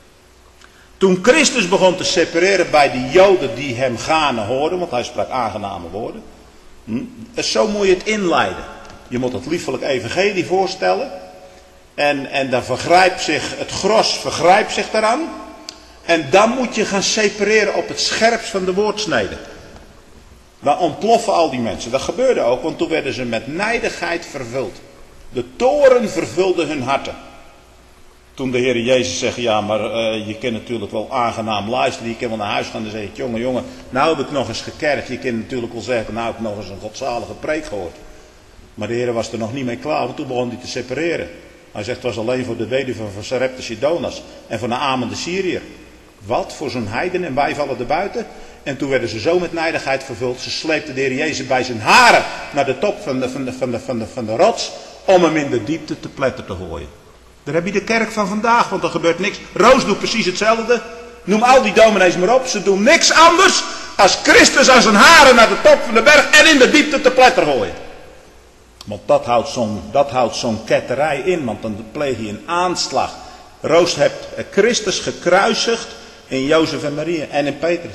Toen Christus begon te separeren bij de Joden die hem gane hoorden, want hij sprak aangename woorden. Zo moet je het inleiden. Je moet het liefelijk evangelie voorstellen. En dan vergrijpt zich, het gros vergrijpt zich daaraan. En dan moet je gaan separeren op het scherpst van de woordsnede. Dan ontploffen al die mensen. Dat gebeurde ook, want toen werden ze met nijdigheid vervuld. De toorn vervulde hun harten. Toen de Heer Jezus zegt, ja, maar je kan natuurlijk wel aangenaam luisteren. Je kan wel naar huis gaan en zeggen, jongen, nou heb ik nog eens gekerkt. Je kan natuurlijk wel zeggen, nou heb ik nog eens een godzalige preek gehoord. Maar de Heer was er nog niet mee klaar, want toen begon hij te separeren. Hij zegt, het was alleen voor de weduwe van Sarepta Sidonas en van de Amen de Syriër. Wat, voor zo'n heiden en wij vallen erbuiten? En toen werden ze zo met nijdigheid vervuld. Ze sleepten de Heer Jezus bij zijn haren naar de top van de rots. Om hem in de diepte te pletter te gooien. Daar heb je de kerk van vandaag, want er gebeurt niks. Roos doet precies hetzelfde. Noem al die dominees maar op. Ze doen niks anders als Christus aan zijn haren naar de top van de berg en in de diepte te pletter gooien. Want dat houdt zo'n ketterij in, want dan pleeg je een aanslag. Roos hebt Christus gekruisigd in Jozef en Maria en in Petrus.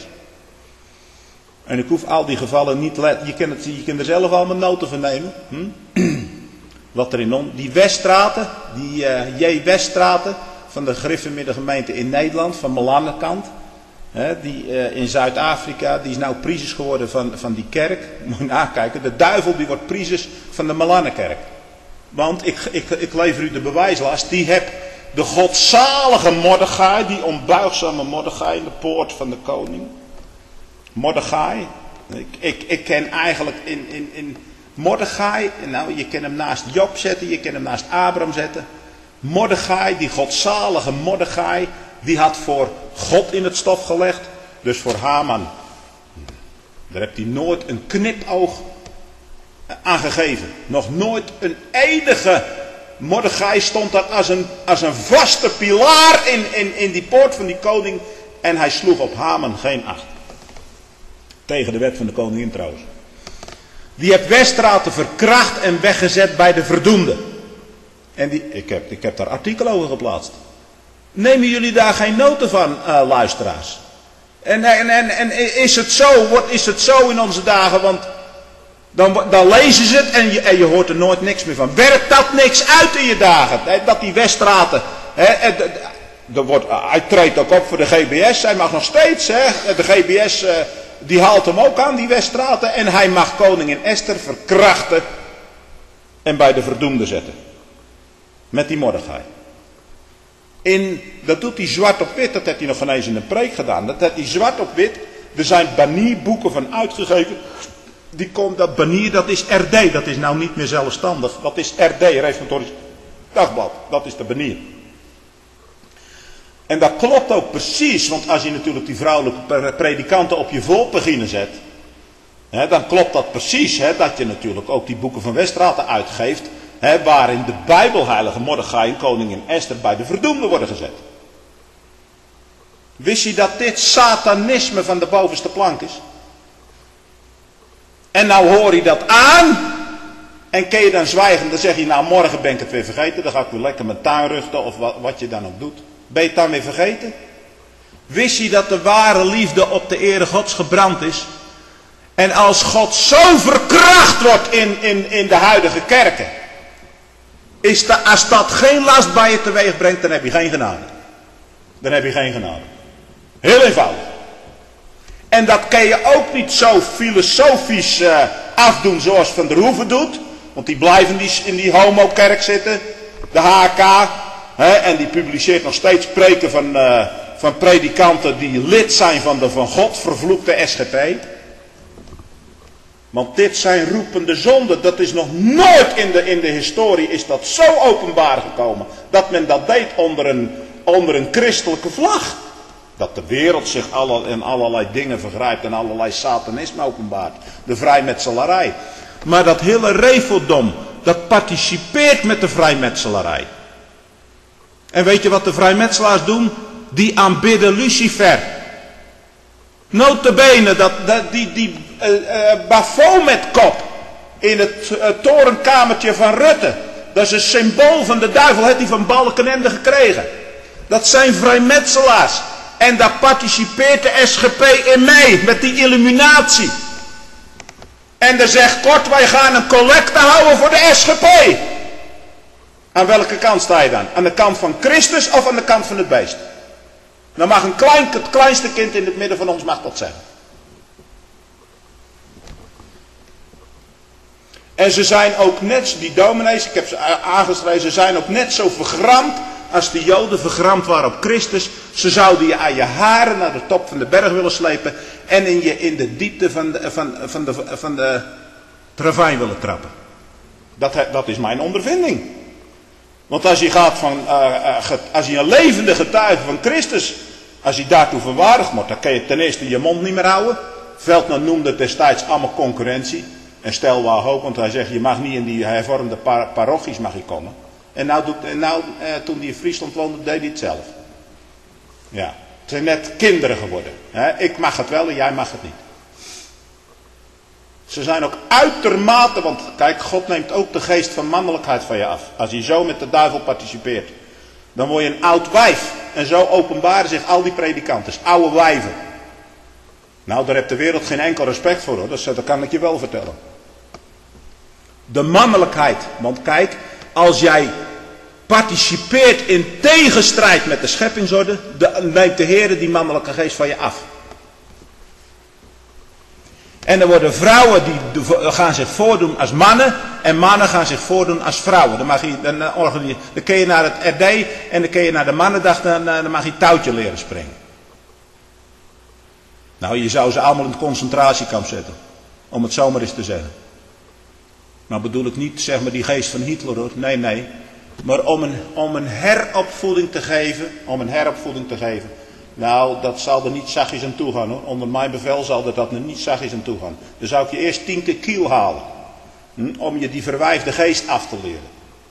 En ik hoef al die gevallen niet je kunt er zelf allemaal noten van nemen. Wat er die Weststraten, die J. Weststraten van de Griffenmiddag gemeente in Nederland, van Melannenkant. Die in Zuid-Afrika, die is nou priesters geworden van die kerk. Moet je nakijken, de duivel die wordt priesters van de Melannekerk. Want ik lever u de bewijslast, die heb de godzalige Mordechai, die onbuigzame Mordechai in de poort van de koning. Mordechai, ik ken eigenlijk in Mordechai, nou je kan hem naast Job zetten, je kan hem naast Abraham zetten. Mordechai, die godzalige Mordechai, die had voor God in het stof gelegd. Dus voor Haman, daar heeft hij nooit een knipoog aan gegeven. Nog nooit een enige. Mordechai stond daar als een vaste pilaar in die poort van die koning. En hij sloeg op Haman geen acht. Tegen de wet van de koningin trouwens. Die heeft Weststraten verkracht en weggezet bij de verdoemden. En ik heb daar artikel over geplaatst. Nemen jullie daar geen noten van, luisteraars? En is het zo in onze dagen? Want dan lezen ze het en je hoort er nooit niks meer van. Werkt dat niks uit in je dagen? Dat die Weststraten. Hij treedt ook op voor de GBS. Hij mag nog steeds. De GBS die haalt hem ook aan, die Weststraten. En hij mag koningin Esther verkrachten. En bij de verdoemden zetten. Met die Mordechai. Dat doet hij zwart op wit. Dat heeft hij nog geen eens in een preek gedaan. Dat heeft hij zwart op wit. Er zijn banierboeken van uitgegeven. Dat banier, dat is RD. Dat is nou niet meer zelfstandig. Dat is RD, Reformatorisch Dagblad. Dat is de banier. En dat klopt ook precies. Want als je natuurlijk die vrouwelijke predikanten op je voorpagina zet. Dan klopt dat precies. Dat je natuurlijk ook die boeken van Weststraten uitgeeft. Waarin de Bijbelheilige Mordechai en koningin Esther bij de verdoemden worden gezet. Wist je dat dit satanisme van de bovenste plank is? En nou hoor je dat aan. En kun je dan zwijgen. Dan zeg je, nou morgen ben ik het weer vergeten. Dan ga ik weer lekker mijn tuin ruchten. Of wat je dan ook doet. Ben je het dan weer vergeten? Wist je dat de ware liefde op de ere Gods gebrand is? En als God zo verkracht wordt in de huidige kerken. Als dat geen last bij je teweeg brengt, dan heb je geen genade. Dan heb je geen genade. Heel eenvoudig. En dat kan je ook niet zo filosofisch afdoen zoals Van der Hoeven doet. Want die blijven in die homokerk zitten. De HK. En die publiceert nog steeds preken van predikanten die lid zijn van de van God vervloekte SGP. Want dit zijn roepende zonden. Dat is nog nooit in de historie is dat zo openbaar gekomen. Dat men dat deed onder een christelijke vlag. Dat de wereld zich in allerlei dingen vergrijpt en allerlei satanisme openbaart. De vrijmetselarij. Maar dat hele reveldom, dat participeert met de vrijmetselarij. En weet je wat de vrijmetselaars doen? Die aanbidden Lucifer. Nota bene, die Baphomet-kop in het torenkamertje van Rutte. Dat is een symbool van de duivel, heeft hij van Balkenende gekregen. Dat zijn vrijmetselaars. En daar participeert de SGP in mee, met die illuminatie. En dan zegt Kort, wij gaan een collecte houden voor de SGP. Aan welke kant sta je dan? Aan de kant van Christus of aan de kant van het beest? Dan mag het kleinste kind in het midden van ons mag dat zeggen. En ze zijn ook net, die dominees, ik heb ze aangeschreven, ze zijn ook net zo vergramd als de Joden vergramd waren op Christus. Ze zouden je aan je haren naar de top van de berg willen slepen en in de diepte van de ravijn willen trappen. Dat is mijn ondervinding. Want als je een levende getuige van Christus, als je daartoe verwaardigd wordt, dan kan je ten eerste je mond niet meer houden. Veldman noemde het destijds allemaal concurrentie. En stel wel hoop, want hij zegt, je mag niet in die hervormde parochies mag je komen. En toen hij in Friesland woonde, deed hij het zelf. Ja, het zijn net kinderen geworden. Ik mag het wel en jij mag het niet. Ze zijn ook uitermate, want kijk, God neemt ook de geest van mannelijkheid van je af. Als je zo met de duivel participeert, dan word je een oud wijf. En zo openbaren zich al die predikanten, oude wijven. Nou, daar heeft de wereld geen enkel respect voor, hoor. Dat kan ik je wel vertellen. De mannelijkheid, want kijk, als jij participeert in tegenstrijd met de scheppingsorde, neemt de Heer die mannelijke geest van je af. En er worden vrouwen die gaan zich voordoen als mannen en mannen gaan zich voordoen als vrouwen. Dan kun je naar het RD en dan kun je naar de mannendag, dan mag je touwtje leren springen. Nou, je zou ze allemaal in het concentratiekamp zetten, om het zomaar eens te zeggen. Nou bedoel ik niet, zeg maar, die geest van Hitler, hoor. Nee. Maar om een heropvoeding te geven, nou, dat zal er niet zachtjes aan toe gaan, hoor. Onder mijn bevel zal dat er niet zachtjes aan toe gaan. Dan zou ik je eerst 10 keer kiel halen. Om je die verwijfde geest af te leren.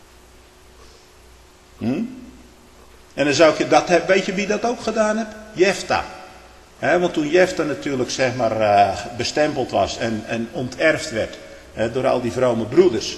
En dan zou ik je, weet je wie dat ook gedaan heeft? Jefta. Want toen Jefta natuurlijk, zeg maar, bestempeld was en onterfd werd door al die vrome broeders.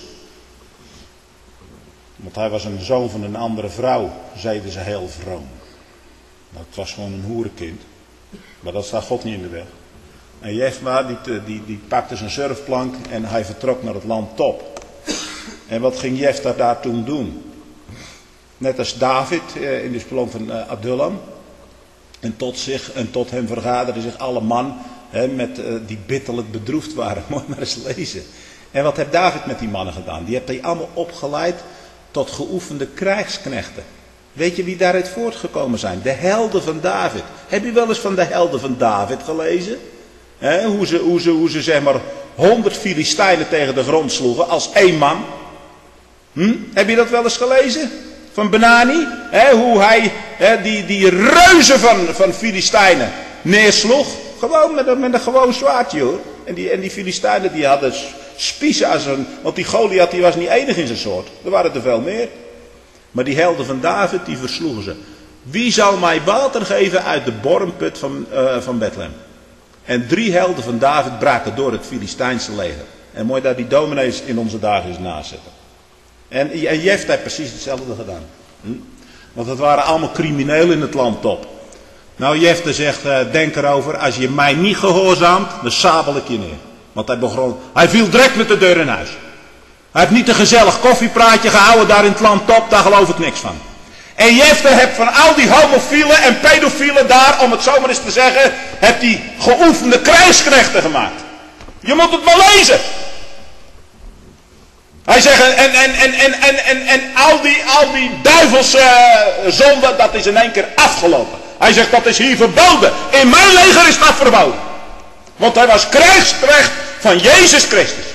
Want hij was een zoon van een andere vrouw, zeiden ze heel vroom. Nou, het was gewoon een hoerenkind. Maar dat staat God niet in de weg. En Jefta die pakte zijn surfplank en hij vertrok naar het land Top. En wat ging Jefta daar toen doen? Net als David in de sprong van Adullam. En tot hem vergaderden zich alle man die bitterlijk bedroefd waren. Moet maar eens lezen. En wat heeft David met die mannen gedaan? Die heeft hij allemaal opgeleid tot geoefende krijgsknechten. Weet je wie daaruit voortgekomen zijn? De helden van David. Heb je wel eens van de helden van David gelezen? Hoe ze zeg maar 100 Filistijnen tegen de grond sloegen als één man. Heb je dat wel eens gelezen? Van Benani? Hoe hij die reuzen van Filistijnen neersloeg. Gewoon met een gewoon zwaardje, hoor. En die Filistijnen die hadden spiezen als een... Want die Goliath die was niet enig in zijn soort. Er waren er veel meer. Maar die helden van David die versloegen ze. Wie zal mij water geven uit de bormput van Bethlehem? En 3 helden van David braken door het Filistijnse leger. En moet je daar die dominees in onze dagen eens nazetten. En Jefta heeft precies hetzelfde gedaan. Want het waren allemaal criminelen in het land Top. Nou, Jefta zegt, denk erover, als je mij niet gehoorzaamt, dan sabel ik je neer. Want hij viel direct met de deur in huis. Hij heeft niet een gezellig koffiepraatje gehouden daar in het land Top, daar geloof ik niks van. En Jefta heeft van al die homofielen en pedofielen daar, om het zo maar eens te zeggen, heeft die geoefende krijgsknechten gemaakt. Je moet het maar lezen. Hij zegt, en al die duivelse zonde, dat is in één keer afgelopen. Hij zegt, dat is hier verboden. In mijn leger is dat verboden. Want hij was krijgsknecht van Jezus Christus.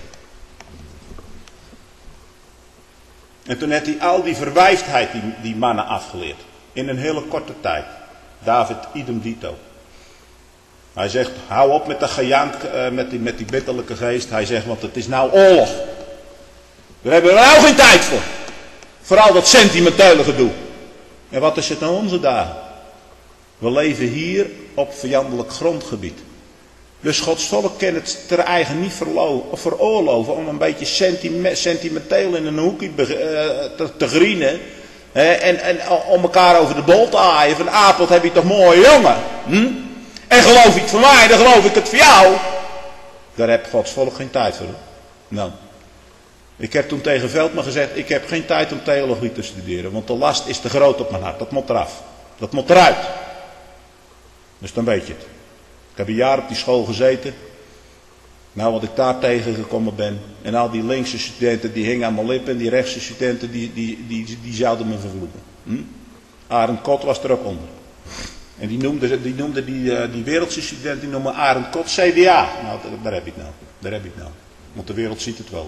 En toen heeft hij al die verwijfdheid, die mannen afgeleerd. In een hele korte tijd. David, idem dito. Hij zegt, hou op met de gejank, met die bitterlijke geest. Hij zegt, want het is nou oorlog. Daar hebben we nou geen tijd voor. Vooral dat sentimentele gedoe. En wat is het nou onze dagen? We leven hier op vijandelijk grondgebied. Dus Gods volk kan het ter eigen niet veroorloven om een beetje sentimenteel in een hoekje te grienen. En om elkaar over de bol te aaien. Van Apelt heb je toch mooie jongen. En geloof je het voor mij, dan geloof ik het voor jou. Daar heb Gods volk geen tijd voor. Nou. Ik heb toen tegen Veldman gezegd, ik heb geen tijd om theologie te studeren. Want de last is te groot op mijn hart. Dat moet eraf. Dat moet eruit. Dus dan weet je het. Ik heb een jaar op die school gezeten. Nou, wat ik daar tegengekomen ben. En al die linkse studenten die hingen aan mijn lippen. En die rechtse studenten die zouden me vervloeken. Arend Kot was er ook onder. En die noemde die wereldse student, die noemde Arend Kot CDA. Nou, daar heb ik het nou. Want de wereld ziet het wel.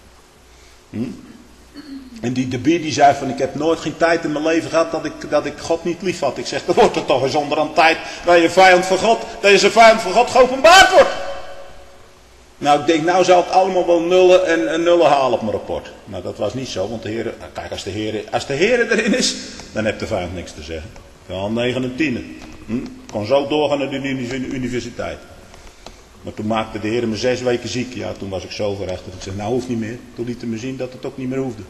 En die de Bier die zei van, ik heb nooit geen tijd in mijn leven gehad dat ik God niet lief had. Ik zeg, dan wordt er toch eens onder een tijd dat je vijand van God, geopenbaard wordt. Nou, ik denk, nou zal het allemaal wel nullen en nullen halen op mijn rapport. Nou, dat was niet zo, want de Heer, kijk, als de Heer erin is, dan heeft de vijand niks te zeggen. Wel 9 en 10. Kon zo doorgaan naar de universiteit. Maar toen maakte de Heer me 6 weken ziek. Ja, toen was ik zo verrecht dat ik zei, nou hoeft niet meer. Toen liet hij me zien dat het ook niet meer hoefde.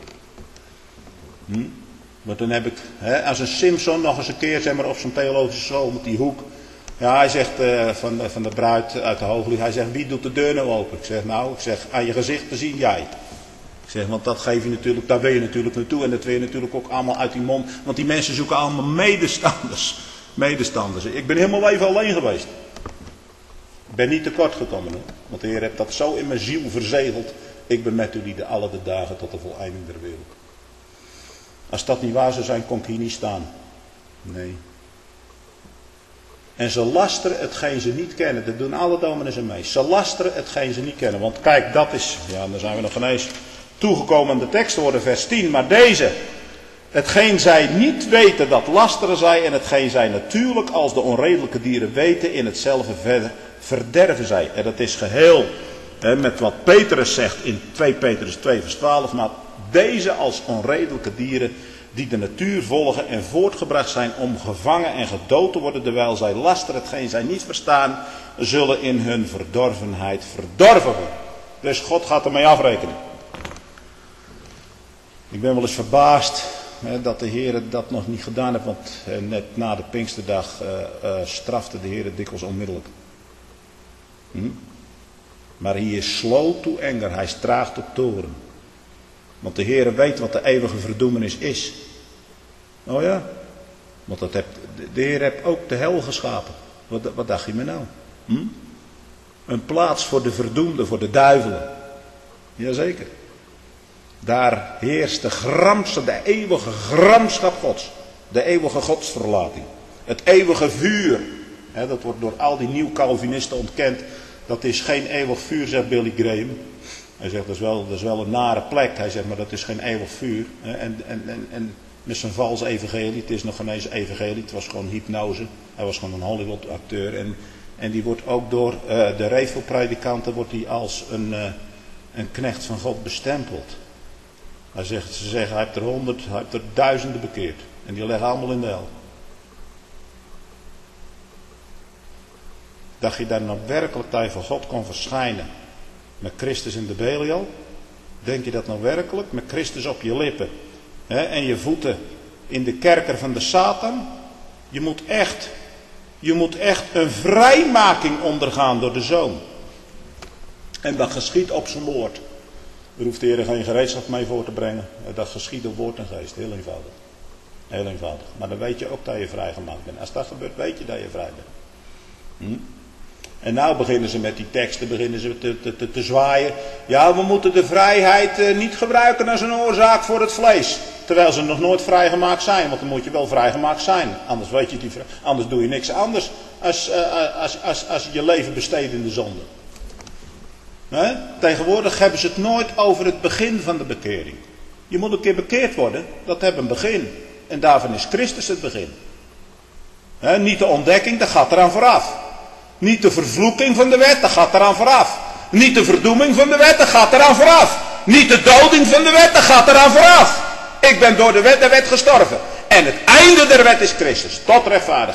Maar toen heb ik, als een Simpson nog eens een keer, zeg maar, op zo'n theologische school met die hoek. Ja, hij zegt van de bruid uit de hooglied, hij zegt, wie doet de deur nou open? Ik zeg, aan je gezicht te zien jij. Ik zeg, want dat geef je natuurlijk, daar wil je natuurlijk naartoe. En dat wil je natuurlijk ook allemaal uit die mond. Want die mensen zoeken allemaal medestanders. Ik ben helemaal even alleen geweest. Ik ben niet tekort gekomen, hoor. Want de Heer heeft dat zo in mijn ziel verzegeld. Ik ben met jullie alle de dagen tot de voleinding der wereld. Als dat niet waar zou zijn, kon ik hier niet staan. Nee. En ze lasteren hetgeen ze niet kennen. Dat doen alle dominees en mee. Ze lasteren hetgeen ze niet kennen. Want kijk, dat is, ja, dan zijn we nog ineens toegekomen aan de tekstwoorden, vers 10. Maar deze, hetgeen zij niet weten, dat lasteren zij. En hetgeen zij natuurlijk als de onredelijke dieren weten, in hetzelfde verderven zij. En dat is geheel met wat Petrus zegt in 2 Petrus 2 vers 12. Maar deze als onredelijke dieren die de natuur volgen en voortgebracht zijn om gevangen en gedood te worden, terwijl zij lasteren hetgeen zij niet verstaan, zullen in hun verdorvenheid verdorven worden. Dus God gaat ermee afrekenen. Ik ben wel eens verbaasd dat de Heer dat nog niet gedaan heeft, want net na de Pinksterdag strafte de Heer het dikwijls onmiddellijk. Maar hij is slow to anger, hij is traag tot toorn. Want de Heer weet wat de eeuwige verdoemenis is. Oh ja, want de Heer heeft ook de hel geschapen. Wat dacht je me nou? Een plaats voor de verdoemden, voor de duivelen. Jazeker. Daar heerst de eeuwige gramschap Gods. De eeuwige godsverlating. Het eeuwige vuur. Dat wordt door al die nieuw-Calvinisten ontkend. Dat is geen eeuwig vuur, zegt Billy Graham. Hij zegt, dat is wel een nare plek. Hij zegt, maar dat is geen eeuwig vuur. En met zijn vals evangelie. Het is nog geen eens evangelie. Het was gewoon hypnose. Hij was gewoon een Hollywood acteur. En die wordt ook door de revelpredikanten wordt hij als een knecht van God bestempeld. Ze zeggen, hij heeft er duizenden bekeerd. En die leggen allemaal in de hel. Dacht je daar nou werkelijk dat je voor God kon verschijnen? Met Christus in de Belial? Denk je dat nou werkelijk? Met Christus op je lippen. En je voeten in de kerker van de Satan? Je moet echt een vrijmaking ondergaan door de Zoon. En dat geschiet op zijn woord. Daar hoeft de Heer geen gereedschap mee voor te brengen. Dat geschiet op woord en geest. Heel eenvoudig. Heel eenvoudig. Maar dan weet je ook dat je vrijgemaakt bent. Als dat gebeurt, weet je dat je vrij bent. En nou beginnen ze met die teksten te zwaaien. Ja, we moeten de vrijheid niet gebruiken als een oorzaak voor het vlees. Terwijl ze nog nooit vrijgemaakt zijn. Want dan moet je wel vrijgemaakt zijn. Anders doe je niks anders als je leven besteedt in de zonde. Tegenwoordig hebben ze het nooit over het begin van de bekering. Je moet een keer bekeerd worden. Dat heeft een begin. En daarvan is Christus het begin. Niet de ontdekking, dat gaat eraan vooraf. Niet de vervloeking van de wet, dat gaat eraan vooraf. Niet de verdoeming van de wet, dat gaat eraan vooraf. Niet de doding van de wet, dat gaat eraan vooraf. Ik ben door de wet gestorven. En het einde der wet is Christus, tot rechtvaardigheid.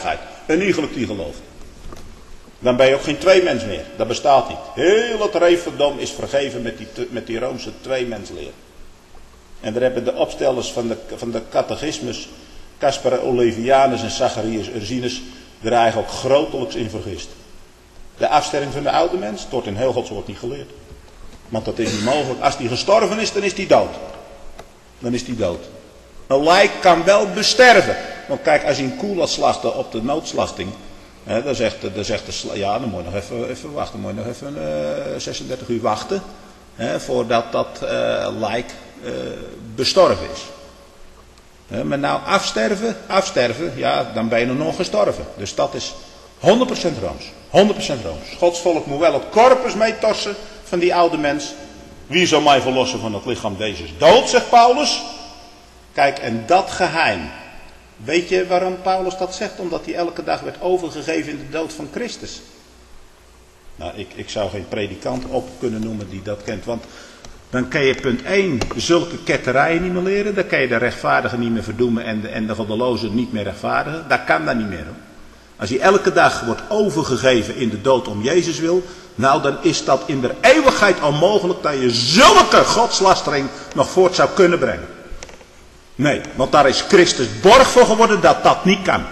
een iegelijk die gelooft. Dan ben je ook geen tweemens meer. Dat bestaat niet. Heel het reefdom is vergeven met die Roomse tweemensleer. En daar hebben de opstellers van de catechismus, Caspar Olevianus en Zacharias Ursinus, er eigenlijk ook grotelijks in vergist. De afsterving van de oude mens wordt in heel Gods woord niet geleerd. Want dat is niet mogelijk. Als die gestorven is, dan is die dood. Dan is die dood. Een lijk kan wel besterven. Want kijk, als je een koe laat slachten op de noodslachting, dan zegt de ja, dan moet je nog even wachten. Dan moet je nog even 36 uur wachten. Voordat dat lijk bestorven is. Maar nou afsterven, ja, dan ben je nog gestorven. Dus dat is 100% Rooms. 100% Rooms. Gods volk moet wel het corpus meetorsen van die oude mens. Wie zal mij verlossen van het lichaam deze dood, zegt Paulus. Kijk, en dat geheim. Weet je waarom Paulus dat zegt? Omdat hij elke dag werd overgegeven in de dood van Christus. Nou, ik zou geen predikant op kunnen noemen die dat kent. Want dan kan je punt 1 zulke ketterijen niet meer leren. Dan kan je de rechtvaardigen niet meer verdoemen en de goddelozen niet meer rechtvaardigen. Dat kan dat niet meer. Hoor. Als je elke dag wordt overgegeven in de dood om Jezus wil. Nou, dan is dat in de eeuwigheid onmogelijk dat je zulke godslastering nog voort zou kunnen brengen. Nee, want daar is Christus borg voor geworden dat dat niet kan.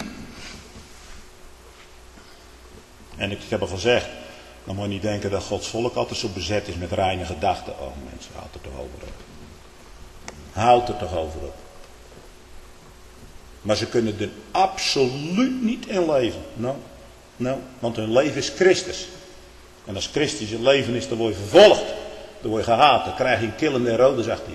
En ik heb al gezegd, dan moet je niet denken dat Gods volk altijd zo bezet is met reine gedachten. Oh mensen, houd er toch over op. Houd er toch over op. Maar ze kunnen er absoluut niet in leven. Nou, want hun leven is Christus. En als Christus je leven is, dan word je vervolgd. Dan word je gehaat. Dan krijg je een killende Herodes achter je.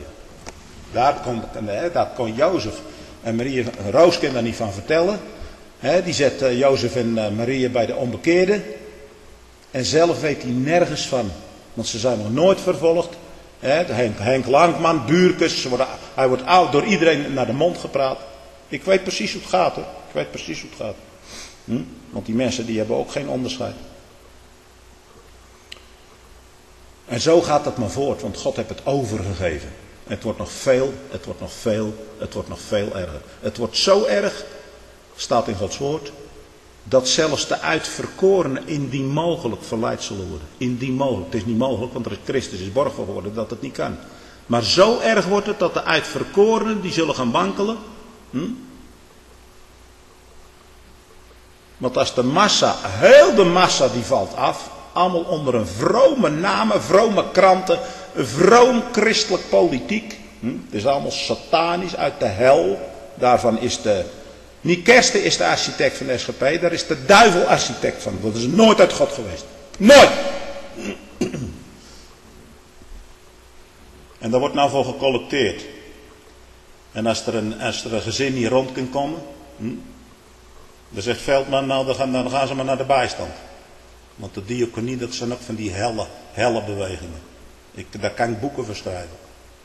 Daar kon Jozef en Maria, Roos kan daar niet van vertellen. Die zet Jozef en Maria bij de onbekeerden. En zelf weet hij nergens van. Want ze zijn nog nooit vervolgd. Henk Lankman, Buurkes. Hij wordt door iedereen naar de mond gepraat. Ik weet precies hoe het gaat. Hoor. Ik weet precies hoe het gaat. Want die mensen die hebben ook geen onderscheid. En zo gaat het maar voort. Want God heeft het overgegeven. Het wordt nog veel erger. Het wordt zo erg, staat in Gods woord, dat zelfs de uitverkorenen indien mogelijk verleid zullen worden. Indien mogelijk. Het is niet mogelijk, want er is Christus is borg voor geworden dat het niet kan. Maar zo erg wordt het dat de uitverkorenen die zullen gaan wankelen. Want als de massa, heel de massa die valt af, allemaal onder een vrome namen, vrome kranten, een vroom christelijk politiek. Het is allemaal satanisch uit de hel. Daarvan is niet Kersten is de architect van de SGP, daar is de duivel architect van. Dat is nooit uit God geweest. Nooit! En daar wordt nou voor gecollecteerd. En als er een gezin niet rond kan komen, dan zegt Veldman, nou dan gaan ze maar naar de bijstand. Want de diaconie, dat zijn ook van die helle bewegingen. Daar kan ik boeken voor schrijven.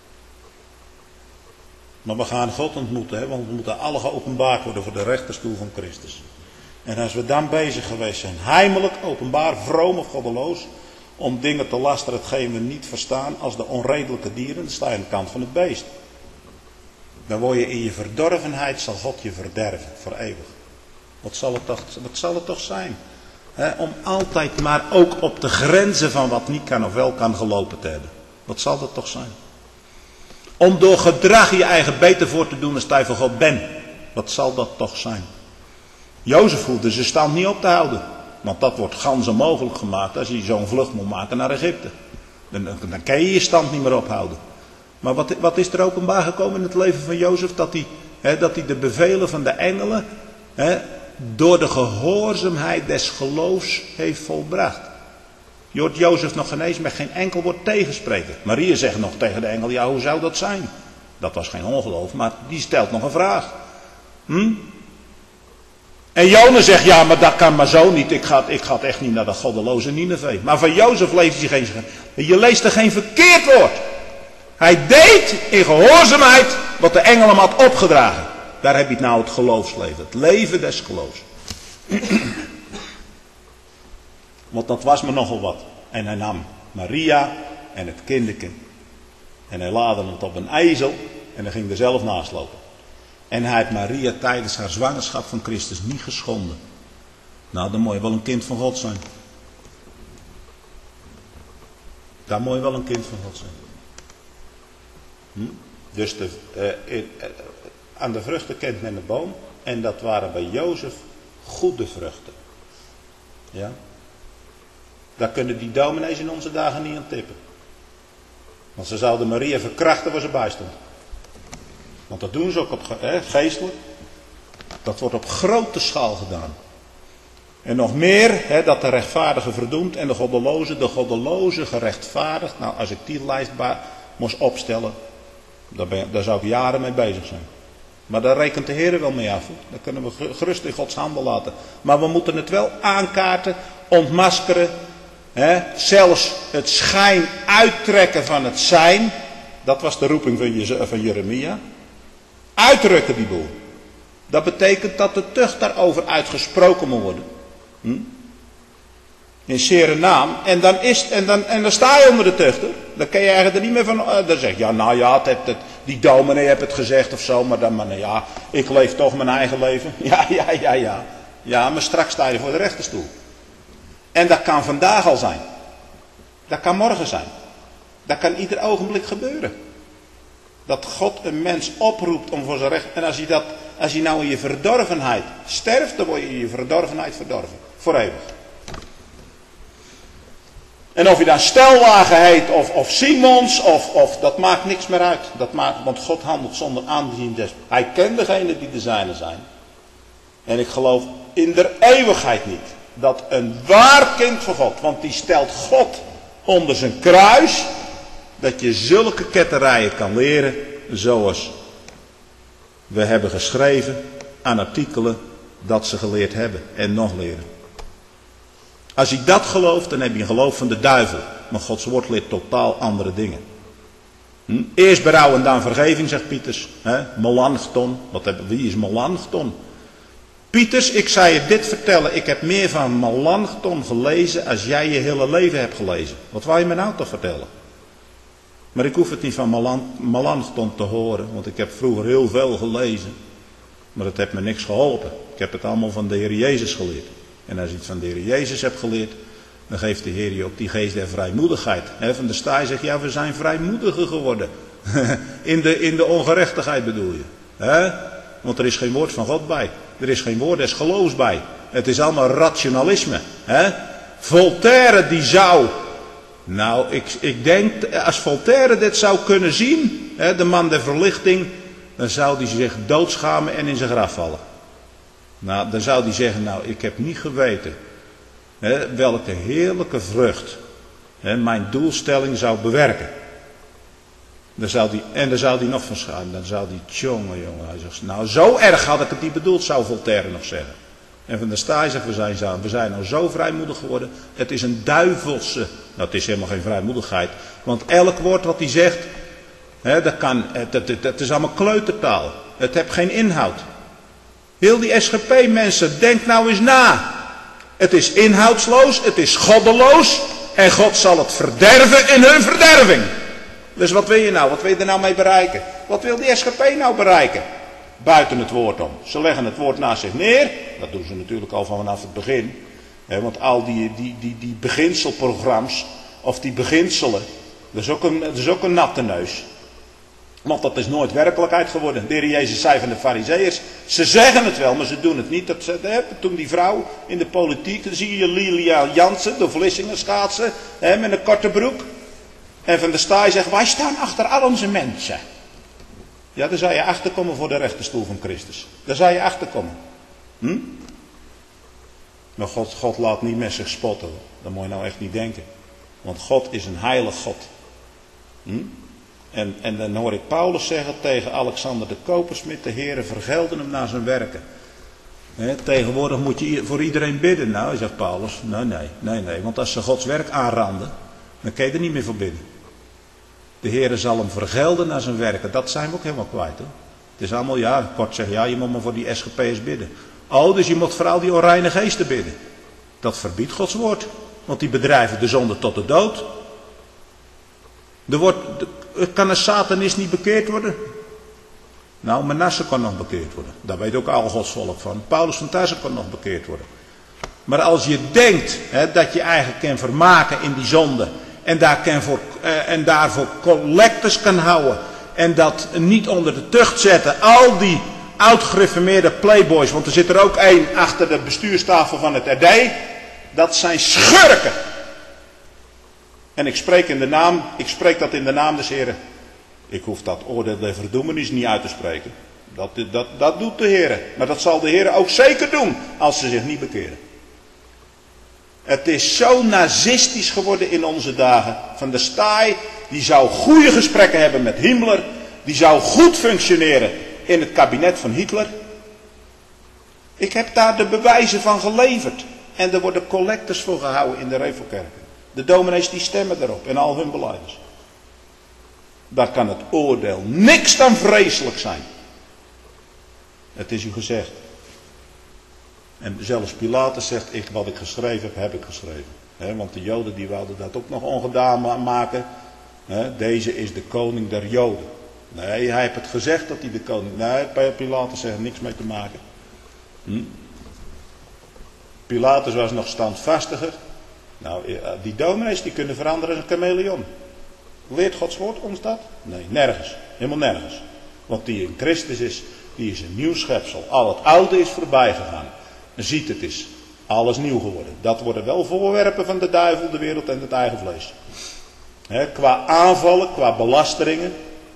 Maar we gaan God ontmoeten, want we moeten alle geopenbaard worden voor de rechterstoel van Christus. En als we dan bezig geweest zijn, heimelijk, openbaar, vroom of goddeloos, om dingen te lasteren hetgeen we niet verstaan, als de onredelijke dieren, dan sta je aan de kant van het beest. Dan word je in je verdorvenheid, zal God je verderven, voor eeuwig. Wat zal het toch zijn? Om altijd maar ook op de grenzen van wat niet kan of wel kan gelopen te hebben. Wat zal dat toch zijn? Om door gedrag je eigen beter voor te doen als je van God bent. Wat zal dat toch zijn? Jozef hoefde zijn stand niet op te houden. Want dat wordt gans onmogelijk gemaakt als je zo'n vlucht moet maken naar Egypte. Dan kan je je stand niet meer ophouden. Maar wat is er openbaar gekomen in het leven van Jozef? Dat hij de bevelen van de engelen door de gehoorzaamheid des geloofs heeft volbracht. Je hoort Jozef nog ineens met geen enkel woord tegenspreken. Maria zegt nog tegen de engel, ja, hoe zou dat zijn? Dat was geen ongeloof, maar die stelt nog een vraag. En Jona zegt, ja, maar dat kan maar zo niet. Ik ga echt niet naar dat goddeloze Nineve. Maar van Jozef leest hij geen... Je leest er geen verkeerd woord. Hij deed in gehoorzaamheid wat de engel hem had opgedragen. Daar heb je het nou, het geloofsleven. Het leven des geloofs. Want dat was me nogal wat. En hij nam Maria en het kinderkind. En hij laadde het op een ezel. En hij ging er zelf naast lopen. En hij heeft Maria tijdens haar zwangerschap van Christus niet geschonden. Nou, dan moet je wel een kind van God zijn. Dan moet je wel een kind van God zijn. Dus aan de vruchten kent men de boom. En dat waren bij Jozef goede vruchten. Ja? Daar kunnen die dominees in onze dagen niet aan tippen. Want ze zouden Maria verkrachten waar ze bij stond. Want dat doen ze ook geestelijk. Dat wordt op grote schaal gedaan. En nog meer, dat de rechtvaardige verdoemt en de goddeloze gerechtvaardigd. Nou, als ik die lijst moest opstellen, daar zou ik jaren mee bezig zijn. Maar daar rekent de Heer wel mee af. Dat kunnen we gerust in Gods handen laten. Maar we moeten het wel aankaarten, ontmaskeren. Zelfs het schijn uittrekken van het zijn. Dat was de roeping van Jeremia. Uitdrukken die boel. Dat betekent dat de tucht daarover uitgesproken moet worden. In zere naam. En dan sta je onder de tuchter. Dan kan je eigenlijk er niet meer van. Dan zeg je, ja, nou ja, die dominee heeft het gezegd of zo. Maar nou ja, ik leef toch mijn eigen leven. Ja. Ja, maar straks sta je voor de rechterstoel. En dat kan vandaag al zijn. Dat kan morgen zijn. Dat kan ieder ogenblik gebeuren. Dat God een mens oproept om voor zijn recht. En als je nou in je verdorvenheid sterft, dan word je in je verdorvenheid verdorven. Voor eeuwig. En of je dan Stellwagen heet of Simons, of dat maakt niks meer uit. Want God handelt zonder aanzien des. Hij kent degenen die de zijne zijn. En ik geloof in der eeuwigheid niet dat een waar kind van God, want die stelt God onder zijn kruis, dat je zulke ketterijen kan leren, zoals we hebben geschreven aan artikelen dat ze geleerd hebben en nog leren. Als je dat gelooft, dan heb je een geloof van de duivel. Maar Gods woord leert totaal andere dingen. Eerst berouw en dan vergeving, zegt Pieters. Melanchthon. Wie is Melanchthon? Pieters, ik zou je dit vertellen. Ik heb meer van Melanchthon gelezen als jij je hele leven hebt gelezen. Wat wou je me nou toch vertellen? Maar ik hoef het niet van Melanchthon te horen. Want ik heb vroeger heel veel gelezen. Maar dat heeft me niks geholpen. Ik heb het allemaal van de Heer Jezus geleerd. En als je het van de Heer Jezus hebt geleerd, dan geeft de Heer je ook die geest der vrijmoedigheid. Van der Staaij zegt, ja, we zijn vrijmoediger geworden. in de ongerechtigheid bedoel je. Want er is geen woord van God bij. Er is geen woord des geloofs bij. Het is allemaal rationalisme. Voltaire die zou... Nou, ik denk, als Voltaire dit zou kunnen zien, de man der verlichting, dan zou hij zich doodschamen en in zijn graf vallen. Nou, dan zou hij zeggen, nou, ik heb niet geweten welke heerlijke vrucht mijn doelstelling zou bewerken. Dan zou hij nog van schamen. Dan zou hij, jongen, hij zegt, nou, zo erg had ik het niet bedoeld, zou Voltaire nog zeggen. En Van der Staaij zegt, we zijn nou zo vrijmoedig geworden. Het is een duivelse, nou, het is helemaal geen vrijmoedigheid. Want elk woord wat hij zegt, dat is allemaal kleutertaal. Het heeft geen inhoud. Heel die SGP-mensen, denk nou eens na. Het is inhoudsloos, het is goddeloos. En God zal het verderven in hun verderving. Dus wat wil je nou? Wat wil je er nou mee bereiken? Wat wil die SGP nou bereiken? Buiten het woord om. Ze leggen het woord naast zich neer. Dat doen ze natuurlijk al vanaf het begin. Want al die beginselprogramma's, of die beginselen, dat is ook een natte neus. Want dat is nooit werkelijkheid geworden. De Heer Jezus zei van de Farizeeërs, ze zeggen het wel, maar ze doen het niet. Toen die vrouw in de politiek, dan zie je Lilia Jansen, de Vlissingen schaatsen, met een korte broek. En Van der Staaij zegt, wij staan achter al onze mensen. Ja, daar zou je achterkomen voor de rechterstoel van Christus. Daar zou je achterkomen. Maar God laat niet met zich spotten. Dat moet je nou echt niet denken. Want God is een heilig God. En dan hoor ik Paulus zeggen tegen Alexander de Kopersmid, de Heere vergelden hem naar zijn werken. Tegenwoordig moet je voor iedereen bidden. Nou, zegt Paulus, nee. Want als ze Gods werk aanranden, dan kun je er niet meer voor bidden. De Heere zal hem vergelden naar zijn werken. Dat zijn we ook helemaal kwijt, hoor. Het is allemaal, kort zeggen, je moet maar voor die SGP'ers bidden. Oh, dus je moet vooral die onreine geesten bidden. Dat verbiedt Gods woord. Want die bedrijven de zonde tot de dood. Kan een satanist niet bekeerd worden? Nou, Manasse kon nog bekeerd worden. Daar weet ook al Gods volk van. Paulus van Tarse kon nog bekeerd worden. Maar als je denkt dat je eigenlijk kan vermaken in die zonde. En daarvoor collectes kan houden. En dat niet onder de tucht zetten. Al die oud-gereformeerde playboys. Want er zit er ook één achter de bestuurstafel van het RD. Dat zijn schurken. En ik spreek dat in de naam des Heren. Ik hoef dat oordeel der verdoemenis niet uit te spreken. Dat doet de Heer. Maar dat zal de Heer ook zeker doen als ze zich niet bekeren. Het is zo nazistisch geworden in onze dagen. Van der Staaij, die zou goede gesprekken hebben met Himmler. Die zou goed functioneren in het kabinet van Hitler. Ik heb daar de bewijzen van geleverd. En er worden collectors voor gehouden in de Revelkerken. De dominees die stemmen erop en al hun belijders. Daar kan het oordeel niks dan vreselijk zijn. Het is u gezegd. En zelfs Pilatus zegt, wat ik geschreven heb, heb ik geschreven. Want de Joden die wilden dat ook nog ongedaan maken. Deze is de koning der Joden. Nee, hij heeft het gezegd dat hij de koning... Nee, Pilatus zegt niks mee te maken. Pilatus was nog standvastiger. Nou, die dominees die kunnen veranderen als een chameleon. Leert Gods woord ons dat? Nee, nergens. Helemaal nergens. Want die in Christus is, die is een nieuw schepsel. Al het oude is voorbij gegaan. En ziet, het is alles nieuw geworden. Dat worden wel voorwerpen van de duivel, de wereld en het eigen vlees. Qua aanvallen, qua belasteringen.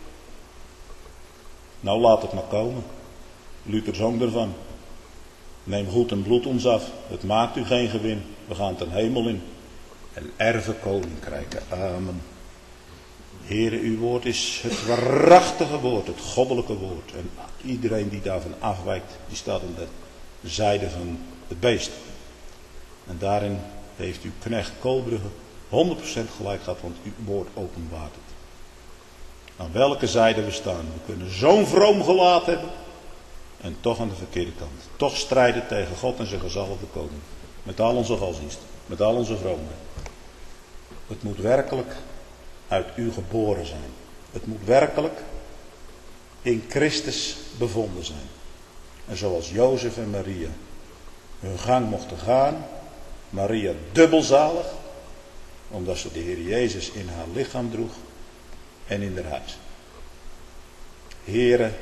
Nou, laat het maar komen. Luther zong ervan. Neem goed en bloed ons af. Het maakt u geen gewin. We gaan ten hemel in. En erven koninkrijken. Amen. Heere, uw woord is het waarachtige woord. Het goddelijke woord. En iedereen die daarvan afwijkt, die staat aan de zijde van het beest. En daarin heeft uw knecht Koolbrugge 100% gelijk gehad, want uw woord openbaart het. Aan welke zijde we staan. We kunnen zo'n vroom gelaat hebben. En toch aan de verkeerde kant. Toch strijden tegen God en zijn gezalfde koning. Met al onze godsdienst. Met al onze vroomheid. Het moet werkelijk uit u geboren zijn. Het moet werkelijk in Christus bevonden zijn. En zoals Jozef en Maria hun gang mochten gaan. Maria dubbelzalig. Omdat ze de Heer Jezus in haar lichaam droeg. En in haar huis. Heere,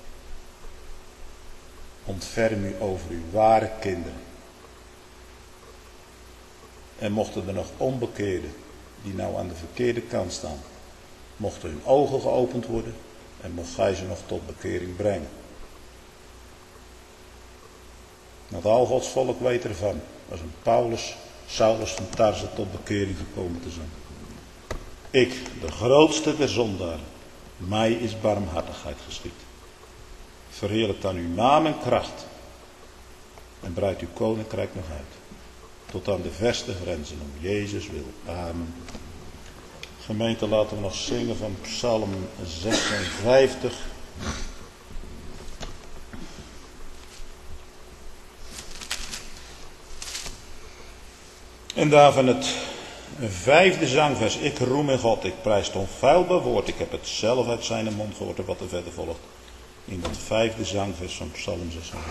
ontferm u over uw ware kinderen. En mochten er nog onbekeerden, die nou aan de verkeerde kant staan, mochten hun ogen geopend worden en mocht gij ze nog tot bekering brengen. Want al Gods volk weet ervan, als een Saulus van Tarse tot bekering gekomen te zijn. Ik, de grootste der zondaren, mij is barmhartigheid geschied. Verheerlijk dan uw naam en kracht. En breidt uw koninkrijk nog uit. Tot aan de verste grenzen om Jezus wil. Amen. Gemeente, laten we nog zingen van Psalm 56. En daarvan het 5e zangvers. Ik roem in God, ik prijs het onfeilbaar woord. Ik heb het zelf uit zijn mond gehoord en wat er verder volgt. In dat 5e zangvers van Psalm 56.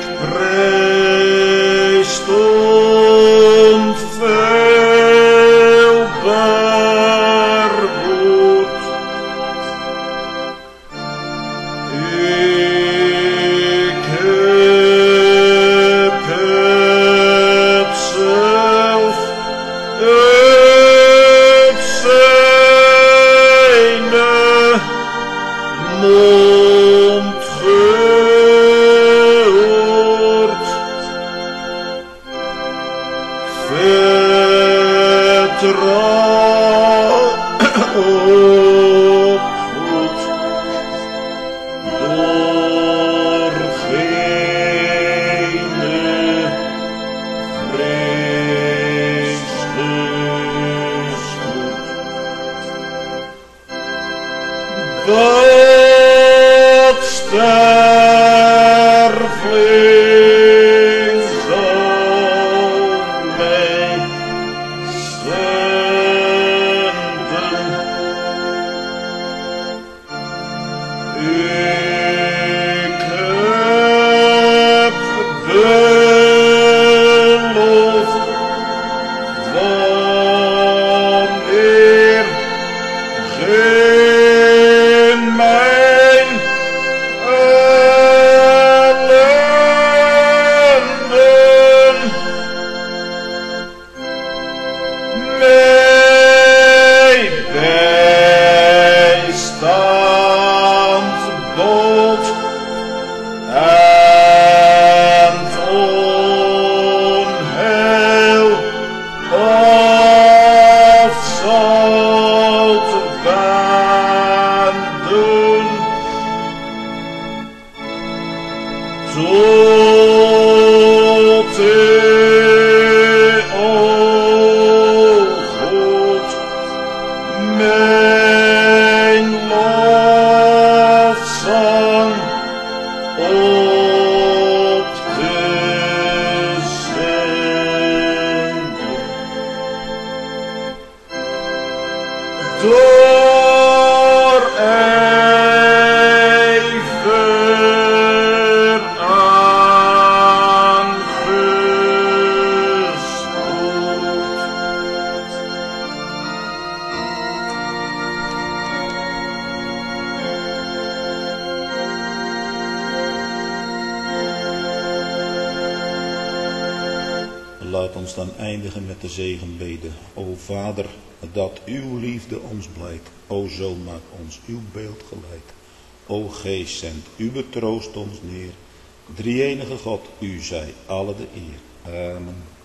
Faith. wat sterveling zal mij zenden. Ik heb beloofd wanneer geen mijn ellenden mij bijstand bood en onheil of zult wenden tot o God, mijn lofzang op te zenden. Door ijver aangespoord. Laat ons dan eindigen met de zegenbede. O Vader, dat uw liefde ons blijkt. O Zoon, maak ons uw beeld gelijk. O Geest, zend uw troost ons neer. Drie-enige God, u zij alle de eer. Amen.